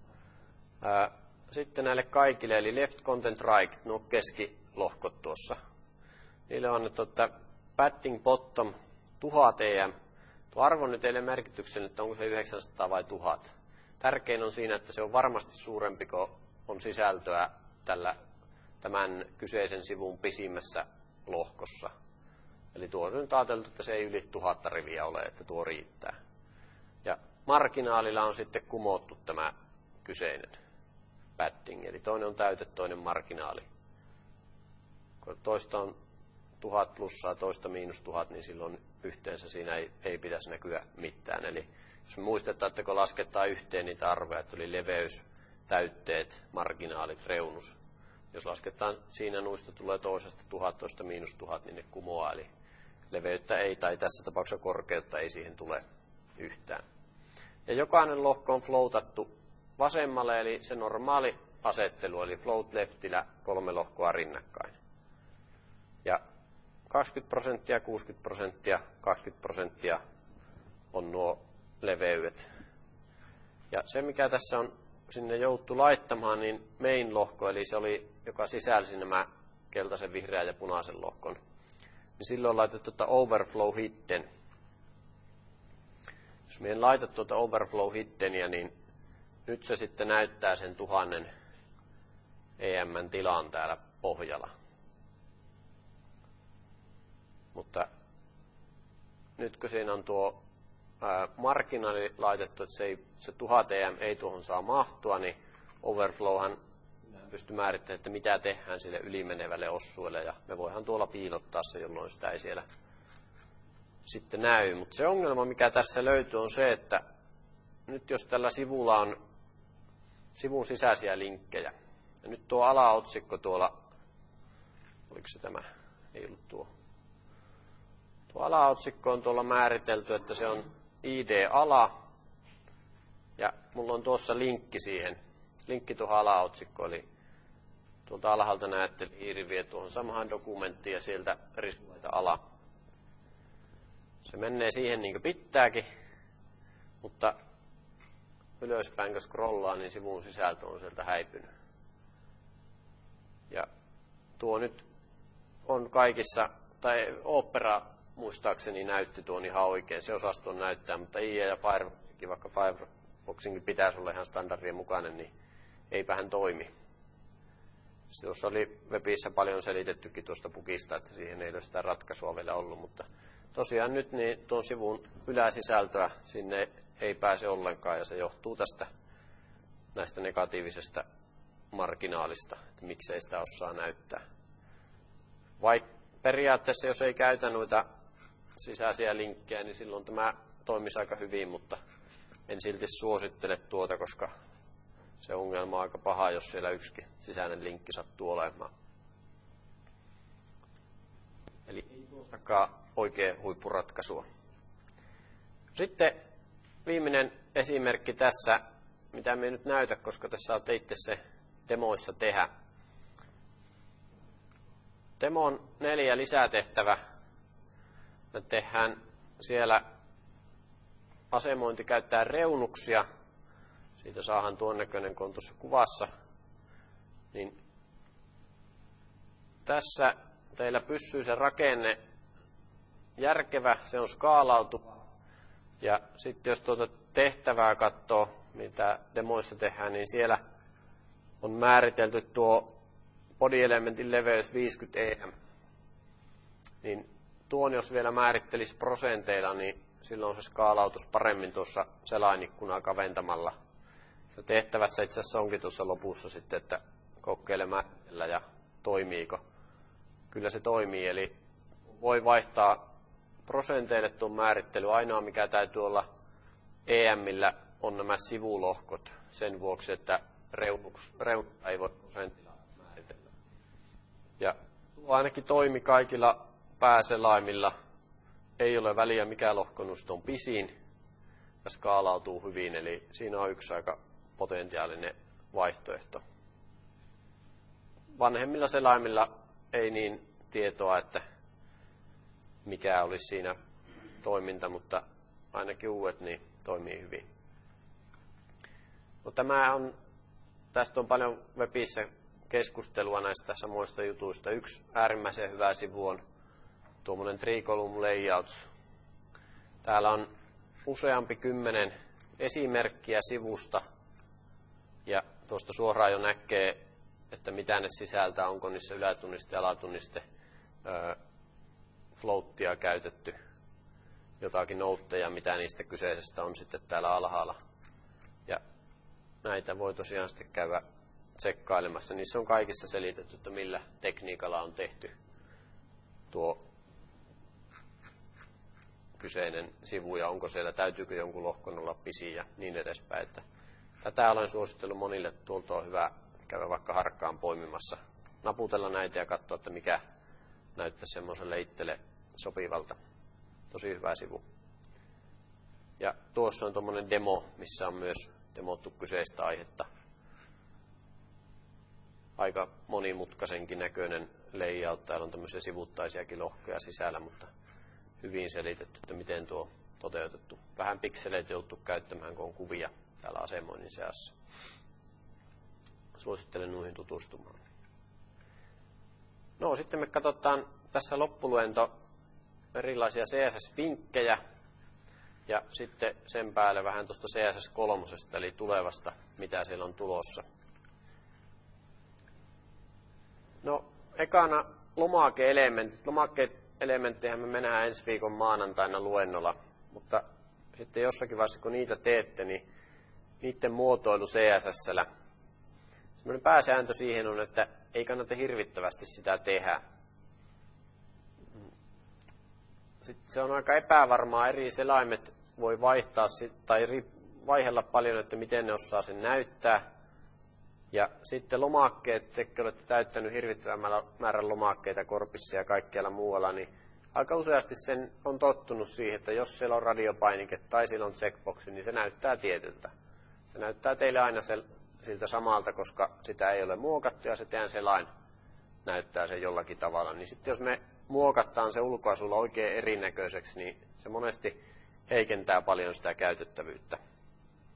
Sitten näille kaikille, eli left content right, nuo keskilohkot tuossa. Niille on annettu, että padding bottom tuhat E M. Tuo arvo nyt ei ole merkityksen, että onko se yhdeksänsataa vai tuhat. Tärkein on siinä, että se on varmasti suurempi kuin on sisältöä tällä, tämän kyseisen sivun pisimmässä lohkossa. Eli tuo on nyt ajateltu, että se ei yli tuhatta riviä ole, että tuo riittää. Ja marginaalilla on sitten kumottu tämä kyseinen padding, eli toinen on täyte, toinen marginaali. Kun toista on tuhat plussaa, toista miinus tuhat, niin silloin yhteensä siinä ei, ei pitäisi näkyä mitään. Eli jos me muistetaan, että kun lasketaan yhteen niitä arvoja, että oli leveys, täytteet, marginaalit, reunus. Jos lasketaan siinä nuista tulee toisesta tuhat, toista miinus tuhat, niin ne kumoaa. Eli leveyttä ei, tai tässä tapauksessa korkeutta ei siihen tule yhtään. Ja jokainen lohko on floatattu vasemmalle, eli se normaali asettelu, eli float leftillä kolme lohkoa rinnakkain. Ja kaksikymmentä prosenttia, kuusikymmentä prosenttia, kaksikymmentä prosenttia on nuo leveydet. Ja se, mikä tässä on sinne jouttu laittamaan, niin main-lohko, eli se oli, joka sisälsi nämä keltaisen, vihreän ja punaisen lohkon, niin silloin on laitettu tuota overflow hidden. Jos me en laita tuota overflow hiddeniä, niin nyt se sitten näyttää sen tuhannen E M:n tilan täällä pohjalla. Mutta nyt kun siinä on tuo ää, marginaali laitettu, että se, ei, se tuhat E M ei tuohon saa mahtua, niin overflowhan pystyy määrittämään, että mitä tehdään sille ylimenevälle ossuelle. Ja me voidaan tuolla piilottaa se, jolloin sitä ei siellä sitten näy. Mutta se ongelma, mikä tässä löytyy, on se, että nyt jos tällä sivulla on sivun sisäisiä linkkejä, ja nyt tuo alaotsikko tuolla, oliko se tämä, ei ollut tuo. Tuo alaotsikko on tuolla määritelty, että se on I D-ala, ja mulla on tuossa linkki siihen, linkki tuohon alaotsikkoon, eli tuolta alhaalta näette irviä tuohon samaan dokumenttiin ja sieltä risulaita ala. Se menee siihen niin kuin pitääkin, mutta ylöspäin kun scrollaa, niin sivun sisältö on sieltä häipynyt. Ja tuo nyt on kaikissa, tai Opera muistaakseni näytti tuon ihan oikein, se osasto on näyttää, mutta I E ja Firefoxinkin, vaikka Firefoxinkin pitäisi olla ihan standardien mukainen, niin eipä hän toimi. Tuossa oli webissä paljon selitettykin tuosta bugista, että siihen ei ole sitä ratkaisua vielä ollut, mutta tosiaan nyt niin tuon sivun yläsisältöä sinne ei pääse ollenkaan, ja se johtuu tästä näistä negatiivisesta marginaalista, että miksei sitä osaa näyttää. Vaikka periaatteessa, jos ei käytä noita sisäisiä linkkejä, niin silloin tämä toimisi aika hyvin, mutta en silti suosittele tuota, koska se ongelma on aika paha, jos siellä yksikin sisäinen linkki sattuu olemaan. Eli ei tuostakaan oikein huippuratkaisua. Sitten viimeinen esimerkki tässä, mitä me nyt näytä, koska tässä saatte itse se demoissa tehdä. Demon neljä lisätehtävä. Me tehdään siellä asemointi käyttää reunuksia. Siitä saadaan tuon näköinen, kun on tuossa kuvassa. Niin tässä teillä pysyy se rakenne järkevä, se on skaalautuva. Ja sitten jos tuota tehtävää katsoo, mitä demoissa tehdään, niin siellä on määritelty tuo body-elementin leveys viisikymmentä E M. Niin tuon jos vielä määrittelisi prosenteilla, niin silloin se skaalautus paremmin tuossa selainikkunaa kaventamalla. Se tehtävässä itse asiassa onkin tuossa lopussa sitten, että kokeile määritellä ja toimiiko. Kyllä se toimii, eli voi vaihtaa prosenteille tuon määrittely. Ainoa mikä täytyy olla E M:llä on nämä sivulohkot sen vuoksi, että reunutta ei voi prosentilla määritellä. Ja tuo ainakin toimi kaikilla pääselaimilla. Ei ole väliä mikä lohkonnusto on pisin ja skaalautuu hyvin, eli siinä on yksi aika potentiaalinen vaihtoehto. Vanhemmilla selaimilla ei niin tietoa, että mikä olisi siinä toiminta, mutta ainakin uudet niin toimii hyvin. No, tämä on, tästä on paljon webissä keskustelua näistä samoista jutuista. Yksi äärimmäisen hyvä sivu on tuommoinen Tree Column Layouts. Täällä on useampi kymmenen esimerkkiä sivusta, ja tuosta suoraan jo näkee, että mitä ne sisältää, onko niissä ylätunniste ja alatunniste ö, floattia käytetty, jotakin noutteja, mitä niistä kyseisestä on sitten täällä alhaalla. Ja näitä voi tosiaan sitten käydä tsekkailemassa. Niissä on kaikissa selitetty, että millä tekniikalla on tehty tuo kyseinen sivu ja onko siellä, täytyykö jonkun lohkon olla pisin ja niin edespäin. Että tätä olen suositellut monille, että tuolta on hyvä käydä vaikka harkkaan poimimassa, naputella näitä ja katsoa, että mikä näyttäisi semmoiselle itselle sopivalta. Tosi hyvä sivu. Ja tuossa on tuommoinen demo, missä on myös demottu kyseistä aihetta. Aika monimutkaisenkin näköinen layout. Täällä on tämmöisiä sivuttaisiakin lohkoja sisällä, mutta hyvin selitetty, että miten tuo toteutettu. Vähän pikseleitä joutuu käyttämään, kun on kuvia täällä asemoinnin seassa. Suosittelen noihin tutustumaan. No, sitten me katsotaan tässä loppuluento erilaisia C S S-vinkkejä ja sitten sen päälle vähän tuosta C S S kolme, eli tulevasta, mitä siellä on tulossa. No, ekana lomake-elementit. Lomake-elementtejä me mennään ensi viikon maanantaina luennolla, mutta sitten jossakin vaiheessa, kun niitä teette, niin niiden muotoilu C S S:llä. Sellainen pääsääntö siihen on, että ei kannata hirvittävästi sitä tehdä. Sitten se on aika epävarmaa. Eri selaimet voi vaihtaa tai vaihella paljon, että miten ne osaa sen näyttää. Ja sitten lomakkeet, te olette täyttänyt hirvittävän määrän lomakkeita korpissa ja kaikkialla muualla, niin aika useasti sen on tottunut siihen, että jos siellä on radiopainike tai siellä on checkboxi, niin se näyttää tietyltä. Se näyttää teille aina siltä samalta, koska sitä ei ole muokattu ja se teidän selain näyttää sen jollakin tavalla. Niin sitten jos me muokataan se ulkoasulla oikein erinäköiseksi, niin se monesti heikentää paljon sitä käytettävyyttä.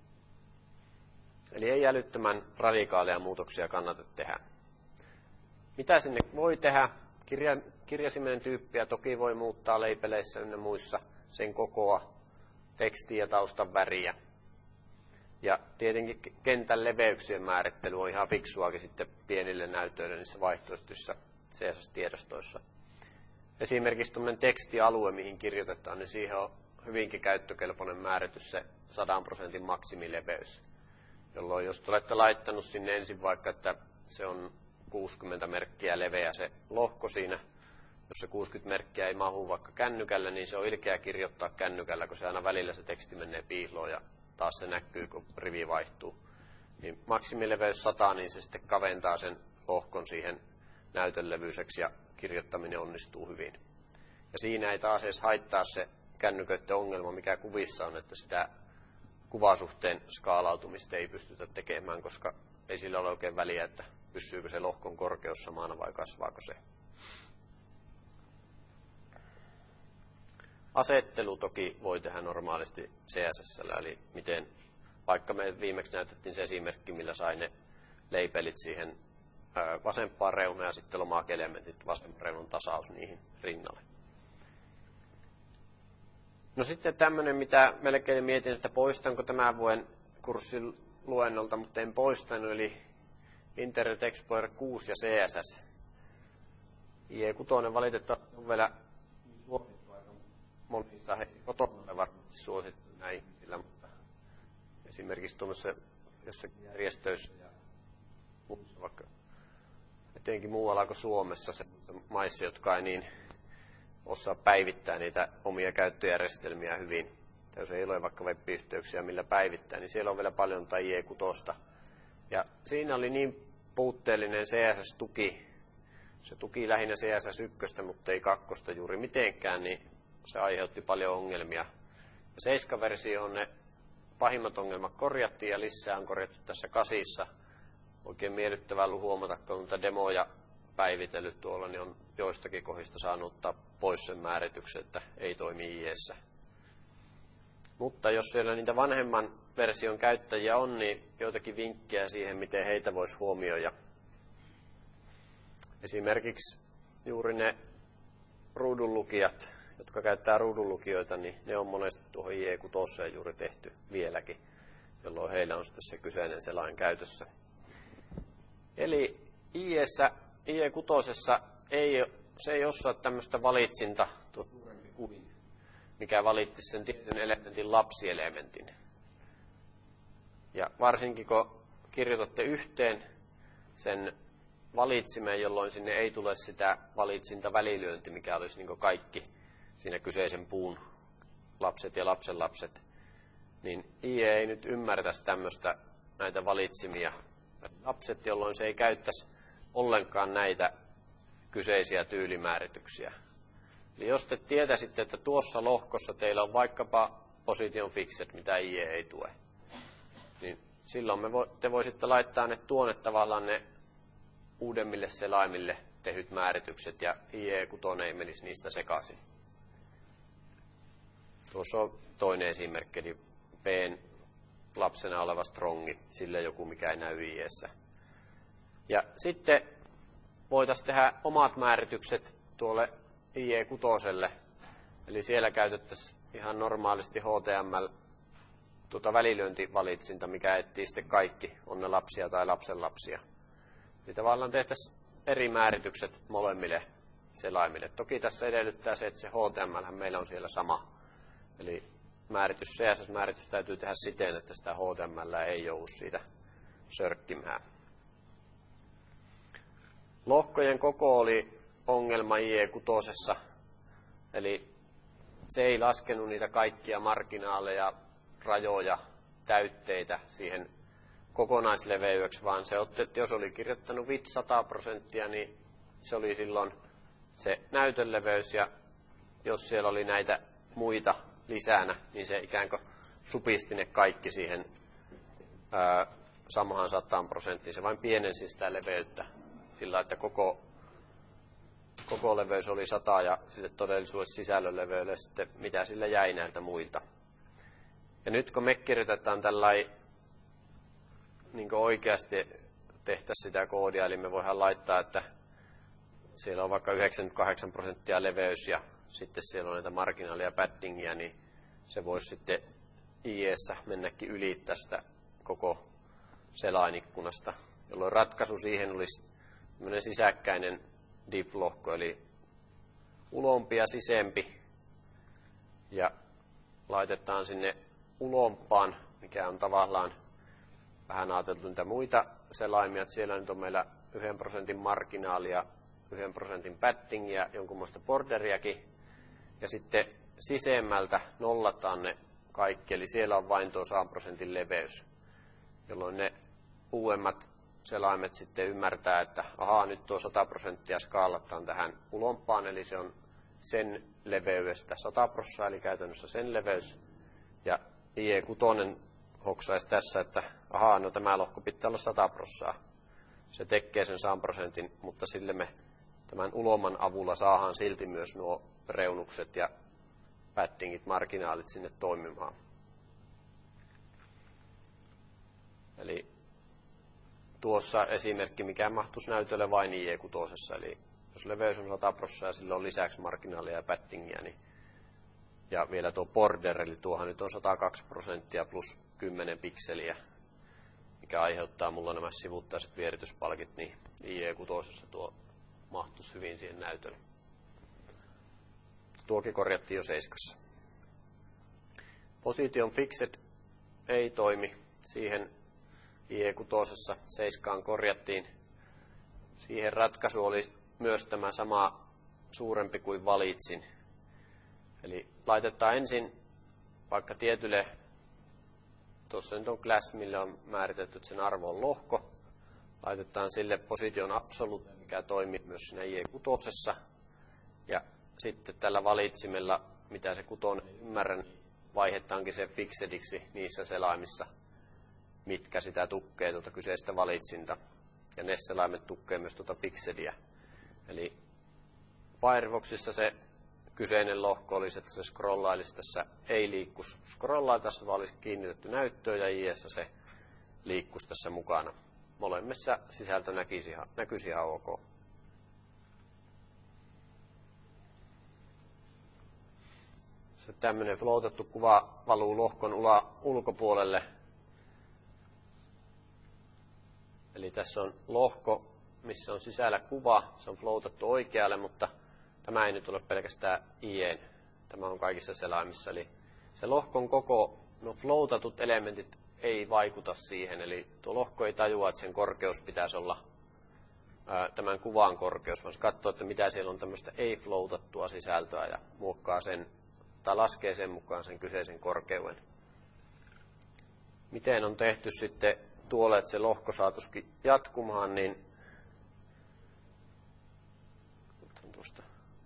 Eli ei älyttömän radikaaleja muutoksia kannata tehdä. Mitä sinne voi tehdä? Kirja, kirjasimen tyyppiä toki voi muuttaa leipeleissä ynnä muissa, sen kokoa, tekstiä ja taustan väriä. Ja tietenkin kentän leveyksien määrittely on ihan fiksuakin sitten pienille näytöille niissä vaihtoehtoisissa C S S-tiedostoissa. Esimerkiksi tuommoinen tekstialue, mihin kirjoitetaan, niin siihen on hyvinkin käyttökelpoinen määritys se sadan prosentin maksimileveys. Jolloin jos te olette laittanut sinne ensin vaikka, että se on kuusikymmentä merkkiä leveä se lohko siinä, jos se kuusikymmentä merkkiä ei mahu vaikka kännykällä, niin se on ilkeä kirjoittaa kännykällä, kun se aina välillä se teksti menee piiloon ja taas se näkyy, kun rivi vaihtuu. Niin maksimileveys sata, niin se sitten kaventaa sen lohkon siihen näytönlevyiseksi ja kirjoittaminen onnistuu hyvin. Ja siinä ei taas edes haittaa se kännyköiden ongelma, mikä kuvissa on, että sitä kuvasuhteen skaalautumista ei pystytä tekemään, koska ei sillä ole oikein väliä, että pysyykö se lohkon korkeus samana vai kasvaako se. Asettelu toki voi tehdä normaalisti C S S:llä, eli miten, vaikka me viimeksi näytettiin se esimerkki, millä sai ne leipelit siihen vasempaan reunaan ja sitten lomake-elementit, vasemman reunun tasaus niihin rinnalle. No sitten tämmöinen, mitä melkein mietin, että poistanko tämän vuoden kurssin luennolta, mutta en poistanut, eli Internet Explorer kuusi ja C S S. I E kuusi valitettavasti on vielä suosittu aika monissa heissä kotona varmasti suosittu näin ihmisillä, mutta esimerkiksi tuollaisessa jossakin järjestöissä ja muissa vaikka etenkin muualla kuin Suomessa maissa, jotka ei niin osaa päivittää niitä omia käyttöjärjestelmiä hyvin. Tai jos ei ole vaikka web-yhteyksiä, millä päivittää, niin siellä on vielä paljon tai I E kuusi. Ja siinä oli niin puutteellinen C S S-tuki. Se tuki lähinnä C S S yksi, mutta ei kakkosta juuri mitenkään, niin se aiheutti paljon ongelmia. Ja seitsemän-versioon ne pahimmat ongelmat korjattiin ja lisää on korjattu tässä kasissa. Oikein miellyttävää ollut huomata, kun on demoja päivitellyt tuolla, niin on joistakin kohdista saanut ottaa pois sen määrityksen, että ei toimi I E:ssä. Mutta jos siellä niitä vanhemman version käyttäjiä on, niin joitakin vinkkejä siihen, miten heitä voisi huomioida. Esimerkiksi juuri ne ruudunlukijat, jotka käyttää ruudunlukijoita, niin ne on monesti tuohon I E kuusi juuri tehty vieläkin, jolloin heillä on sitten se kyseinen selain käytössä. Eli I E:ssä, I E kuusi ei, se ei osaa tämmöistä valitsinta tuo suurempi kuin, mikä valitti sen tietyn elementin lapsielementin. Ja varsinkin kun kirjoitatte yhteen sen valitsimen, jolloin sinne ei tule sitä valitsinta välilyönti, mikä olisi niin kuin kaikki siinä kyseisen puun lapset ja lapsenlapset, niin I E ei nyt ymmärtäisi tämmöistä näitä valitsimia lapset, jolloin se ei käyttäisi ollenkaan näitä kyseisiä tyylimäärityksiä. Eli jos te tietäisitte, että tuossa lohkossa teillä on vaikkapa position fixed, mitä I E ei tue, niin silloin me vo, te voisitte laittaa ne tuonne tavallaan ne uudemmille selaimille tehyt määritykset, ja I E kuusi ei menisi niistä sekaisin. Tuossa on toinen esimerkki, eli P:n lapsena oleva strongi, sille joku, mikä ei näy I E:ssä. Ja sitten voitaisiin tehdä omat määritykset tuolle I E kuusi, eli siellä käytettäisiin ihan normaalisti H T M L tuota välilyöntivalitsinta, mikä etsii sitten kaikki, on ne lapsia tai lapsenlapsia. Eli tavallaan tehtäisiin eri määritykset molemmille selaimille. Toki tässä edellyttää se, että se H T M L meillä on siellä sama. Eli määritys, C S S-määritys täytyy tehdä siten, että sitä H T M L ei joudu siitä sörkkimään. Lohkojen koko oli ongelma I E kuusi, eli se ei laskenut niitä kaikkia marginaaleja, rajoja, täytteitä siihen kokonaisleveydeksi, vaan se otti, että jos oli kirjoittanut width sata prosenttia, niin se oli silloin se näytönleveys, ja jos siellä oli näitä muita lisänä, niin se ikään kuin supisti ne kaikki siihen ää, samaan sataan prosenttiin. Se vain pienensi sitä leveyttä sillä, että koko, koko leveys oli sata ja sitten todellisuudessa sisällön leveydelle sitten mitä sillä jäi näiltä muilta. Ja nyt kun me kirjoitetaan tällainen niin oikeasti tehtäisiin sitä koodia, eli me voidaan laittaa, että siellä on vaikka yhdeksänkymmentäkahdeksan prosenttia leveys ja sitten siellä on näitä marginaalia ja paddingia, niin se voisi sitten I E:ssä mennäkin yli tästä koko selainikkunasta, jolloin ratkaisu siihen olisi tämmöinen sisäkkäinen diff-lohko, eli ulompi ja sisempi, ja laitetaan sinne ulompaan, mikä on tavallaan vähän ajateltu niitä muita selaimia, että siellä nyt on meillä yhden prosentin marginaalia, yhden prosentin paddingia, jonkunmoista borderiakin, ja sitten sisemmältä nollataan ne kaikki, eli siellä on vain tuo sadan prosentin leveys, jolloin ne uudemmat selaimet sitten ymmärtää, että ahaa, nyt tuo sata prosenttia skaalataan tähän ulompaan, eli se on sen leveydestä sata prosenttia, eli käytännössä sen leveys, ja I E kuusi hoksaisi tässä, että ahaa, no tämä lohko pitää olla sata prosenttia. Se tekee sen sadan prosentin, mutta sille me tämän ulomman avulla saadaan silti myös nuo reunukset ja paddingit, marginaalit sinne toimimaan. Eli tuossa esimerkki, mikä mahtuisi näytölle vain I E kuusi, eli jos leveys on sata prosenttia ja sillä on lisäksi marginaalia ja paddingia, niin ja vielä tuo border, eli tuohan nyt on sata kaksi prosenttia plus kymmenen pikseliä, mikä aiheuttaa mulla nämä sivuttaiset vierityspalkit, niin I E kuusi tuo mahtuisi hyvin siihen näytölle. Tuokin korjattiin jo seiskassa. Position fixed ei toimi. Siihen I E kuusi seiskaan korjattiin. Siihen ratkaisu oli myös tämä sama suurempi kuin valitsin. Eli laitetaan ensin vaikka tietylle, tuossa nyt on class, millä on määritelty, että sen arvo on lohko. Laitetaan sille position absolute, mikä toimii myös siinä I E kuusi. Ja sitten tällä valitsimella, mitä se kutonen ymmärrän, vaihdetaankin se fixediksi niissä selaimissa, mitkä sitä tukkee tuota kyseistä valitsinta. Ja ne selaimet tukkee myös tuota fixedia. Eli Firefoxissa se kyseinen lohko olisi, että se scrollailisi tässä, ei liikkuisi scrollailtaessa, vaan olisi kiinnitetty näyttöön, ja I E:ssä se liikkuisi tässä mukana. Molemmissa sisältö näkisi ihan, näkyisi ihan ok. Se tämmöinen floatattu kuva valuu lohkon ula, ulkopuolelle. Eli tässä on lohko, missä on sisällä kuva, se on floatattu oikealle, mutta tämä ei nyt ole pelkästään I E. Tämä on kaikissa selaimissa. Eli se lohkon koko, no floatatut elementit ei vaikuta siihen. Eli tuo lohko ei tajua, että sen korkeus pitäisi olla ää, tämän kuvan korkeus, vaan se katsoo, että mitä siellä on tämmöistä ei-floatattua sisältöä ja muokkaa sen, tai laskee sen mukaan sen kyseisen korkeuden. Miten on tehty sitten tuolle, että se lohko saatuisikin jatkumaan, niin tuosta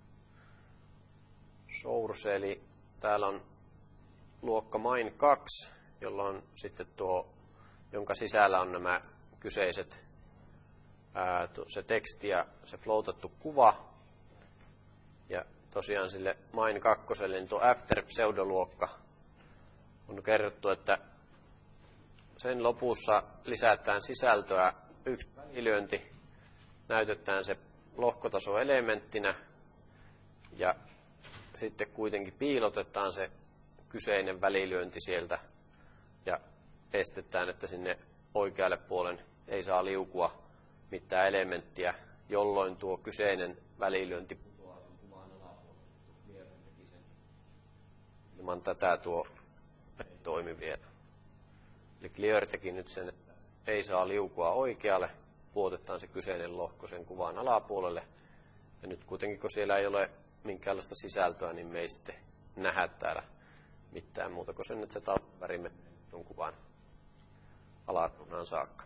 source, eli täällä on luokka main kaksi, jolla on sitten tuo, jonka sisällä on nämä kyseiset, ää, se teksti ja se floatattu kuva. Ja tosiaan sille main kakkoselle, niin tuo after pseudoluokka on kerrottu, että sen lopussa lisätään sisältöä yksi välilyönti, näytetään se lohkotaso elementtinä ja sitten kuitenkin piilotetaan se kyseinen välilyönti sieltä ja estetään, että sinne oikealle puolen ei saa liukua mitään elementtiä, jolloin tuo kyseinen välilyönti putoaa kuvan alapuolelle. Ilman tätä tuo ei toimi vielä. Eli Clear teki nyt sen, että ei saa liukua oikealle, pudotetaan se kyseinen lohko sen kuvan alapuolelle. Ja nyt kuitenkin, kun siellä ei ole minkäänlaista sisältöä, niin me ei sitten nähdä täällä mitään muuta kuin sen, että se taustaväri menee tuon kuvan alakunnan saakka.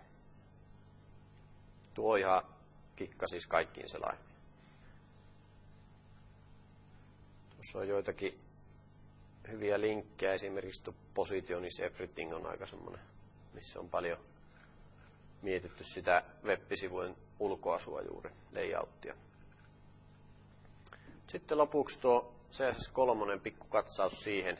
Tuo ihan kikka siis kaikkiin selaimiin. Tuossa on joitakin hyviä linkkejä, esimerkiksi tuo Position is Everything on aika semmoinen, missä on paljon mietitty sitä web-sivujen ulkoasua juuri, layouttia. Sitten lopuksi tuo C S S kolme pikku katsaus siihen.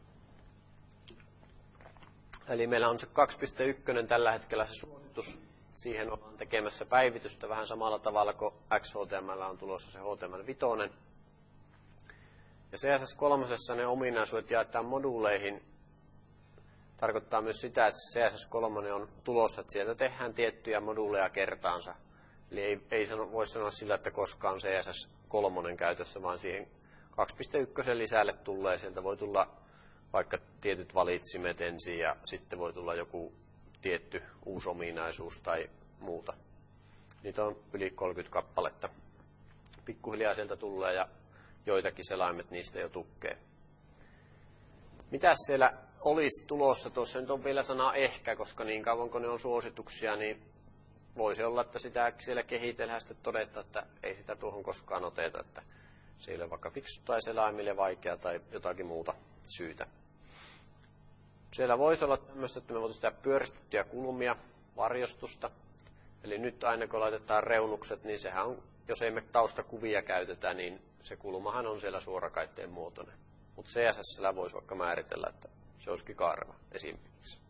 Eli meillä on se kaksi piste yksi tällä hetkellä se suositus siihen ollaan tekemässä päivitystä vähän samalla tavalla kuin X H T M L on tulossa se H T M L viisi. Ja C S S kolme ne ominaisuudet jaetaan moduuleihin. Tarkoittaa myös sitä, että C S S kolme on tulossa, että sieltä tehdään tiettyjä moduuleja kertaansa. Eli ei, ei sano, voi sanoa sillä, että koskaan on C S S kolme käytössä, vaan siihen kaksi piste yksi lisälle tulee. Sieltä voi tulla vaikka tietyt valitsimet ensin ja sitten voi tulla joku tietty uusi ominaisuus tai muuta. Niitä on yli kolmekymmentä kappaletta. Pikkuhiljaa sieltä tulee ja joitakin selaimet niistä jo tukkee. Mitäs siellä olisi tulossa? Tuossa nyt on vielä sana ehkä, koska niin kauan kun ne on suosituksia, niin voisi olla, että sitä siellä kehitellään sitten todeta, että ei sitä tuohon koskaan oteta, että se ei ole vaikka fiksu tai selaimille vaikea tai jotakin muuta syytä. Siellä voisi olla tämmöistä, että me voitaisiin tehdä pyöristettyjä kulmia, varjostusta. Eli nyt aina kun laitetaan reunukset, niin sehän on, jos ei me taustakuvia käytetä, niin se kulmahan on siellä suorakaitteen muotoinen. Mutta C S S:llä voisi vaikka määritellä, että se olisikin karva esimerkiksi.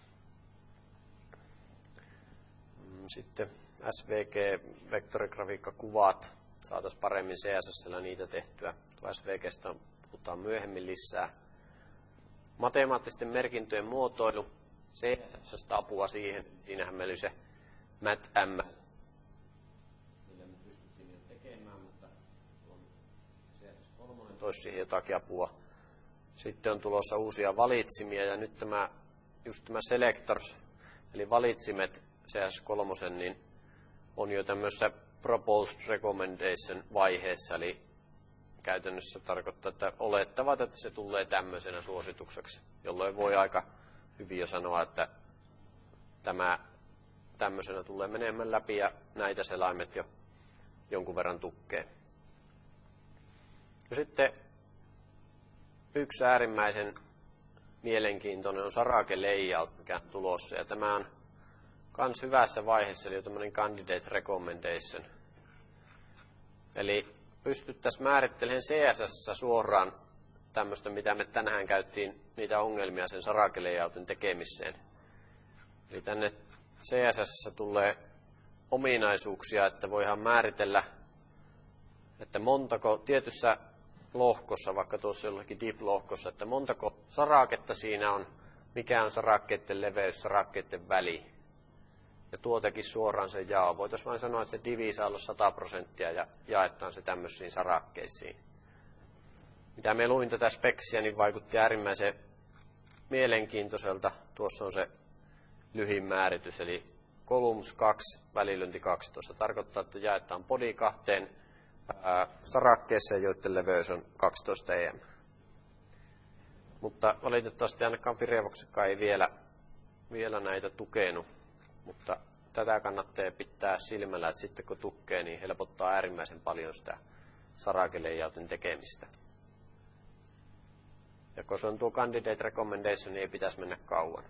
Sitten S V G, vektorigrafiikkakuvat, saataisiin paremmin C S S:llä niitä tehtyä. Tuo S V G:stä puhutaan myöhemmin lisää. Matemaattisten merkintöjen muotoilu, C S S:stä apua siihen. Siinähän meillä oli se MATML, millä me pystyttiin jo tekemään, mutta C S S kolme toisi siihen jotakin apua. Sitten on tulossa uusia valitsimia, ja nyt tämä, just tämä selectors, eli valitsimet C S S kolme, niin on jo tämmöisessä proposed recommendation vaiheessa, eli käytännössä tarkoittaa, että olettavat, että se tulee tämmöisenä suositukseksi, jolloin voi aika hyvin jo sanoa, että tämä tämmöisenä tulee menemään läpi ja näitä selaimet jo jonkun verran tukkee. Ja sitten yksi äärimmäisen mielenkiintoinen on Sarake layout, mikä on tulossa, ja tämä on myös hyvässä vaiheessa, eli tämmöinen candidate recommendation. Eli pystyttäisiin määrittelemään C S S suoraan tämmöistä, mitä me tänään käyttiin, niitä ongelmia sen Sarake layoutin tekemiseen. Eli tänne C S S tulee ominaisuuksia, että voidaan määritellä, että montako tietyssä lohkossa, vaikka tuossa jollakin div-lohkossa, että montako saraketta siinä on, mikä on sarakkeiden leveys, sarakkeiden väli. Ja tuotekin suoraan sen jao. Voitaisiin vain sanoa, että se divi saa olla sata prosenttia ja jaetaan se tämmöisiin sarakkeisiin. Mitä me luin tätä speksiä, niin vaikutti äärimmäisen mielenkiintoiselta. Tuossa on se lyhin määritys, eli columns kaksi, välilyönti kaksitoista. Tarkoittaa, että jaetaan body kahteen ää, sarakkeeseen, joiden leveys on kaksitoista em. Mutta valitettavasti ainakaan Firefoxkaan ei vielä, vielä näitä tukenut. Mutta tätä kannattaa pitää silmällä, että sitten kun tukkee, niin helpottaa äärimmäisen paljon sitä Sarake layoutin tekemistä. Ja kun se on tuo candidate recommendation, niin ei pitäisi mennä kauan.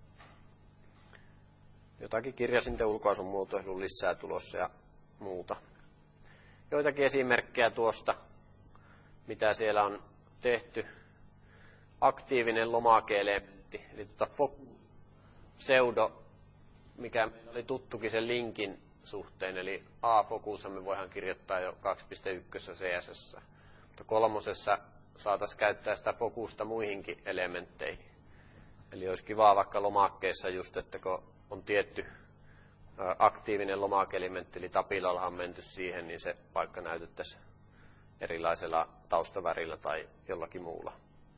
Jotakin kirjasinten ulkoasun muotoilun lisää tulossa ja muuta. Joitakin esimerkkejä tuosta, mitä siellä on tehty. Aktiivinen lomake-elementti, eli tuota focus pseudo, mikä meillä oli tuttukin sen linkin suhteen, eli A-fokussa me voidaan kirjoittaa jo kaksi piste yksi C S S. Mutta kolmosessa saataisiin käyttää sitä fokusta muihinkin elementteihin. Eli olisi kiva vaikka lomakkeessa just, että kun on tietty aktiivinen lomake-elementti, eli tapilalla on menty siihen, niin se vaikka näytettäisiin erilaisella taustavärillä tai jollakin muulla.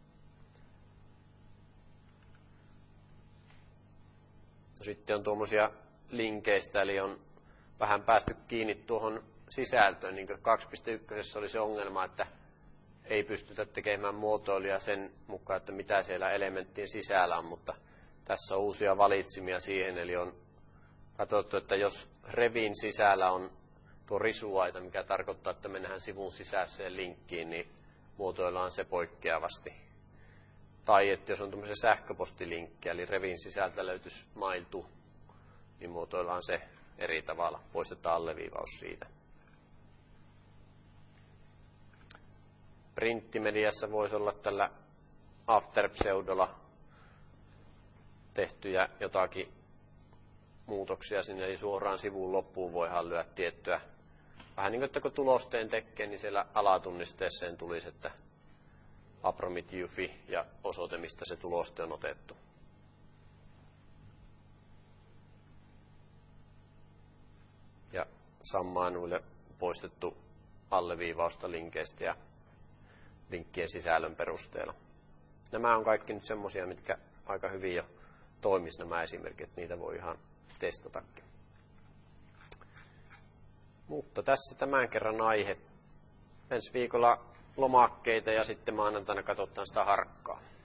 Sitten on tuommoisia linkeistä, eli on vähän päästy kiinni tuohon sisältöön. Niin kuin kaksi piste yksi oli se ongelma, että ei pystytä tekemään muotoiluja sen mukaan, että mitä siellä elementtien sisällä on, mutta tässä on uusia valitsimia siihen, eli on katsottu, että jos revin sisällä on tuo risuaita, mikä tarkoittaa, että mennään sivun sisäiseen linkkiin, niin muotoillaan se poikkeavasti. Tai että jos on tämmöisiä sähköpostilinkkejä, eli revin sisältä löytyisi mail to, niin muotoillaan se eri tavalla. Poistetaan alleviivaus siitä. Printtimediassa voisi olla tällä after-pseudolla tehtyjä jotakin muutoksia sinne, eli suoraan sivun loppuun voidaan lyödä tiettyä. Vähän niin kuin, että kun tulosteen tekee, niin siellä alatunnisteeseen tulisi, että Abromit J U F I ja osoite, mistä se tuloste on otettu. Ja sammaanuille poistettu alleviivausta linkeistä ja linkkien sisällön perusteella. Nämä on kaikki nyt semmoisia, mitkä aika hyvin jo toimisi nämä esimerkit, niitä voi ihan testatakin. Mutta tässä tämän kerran aihe. Ensi viikolla lomakkeita ja sitten maanantaina katsotaan sitä harkkaa.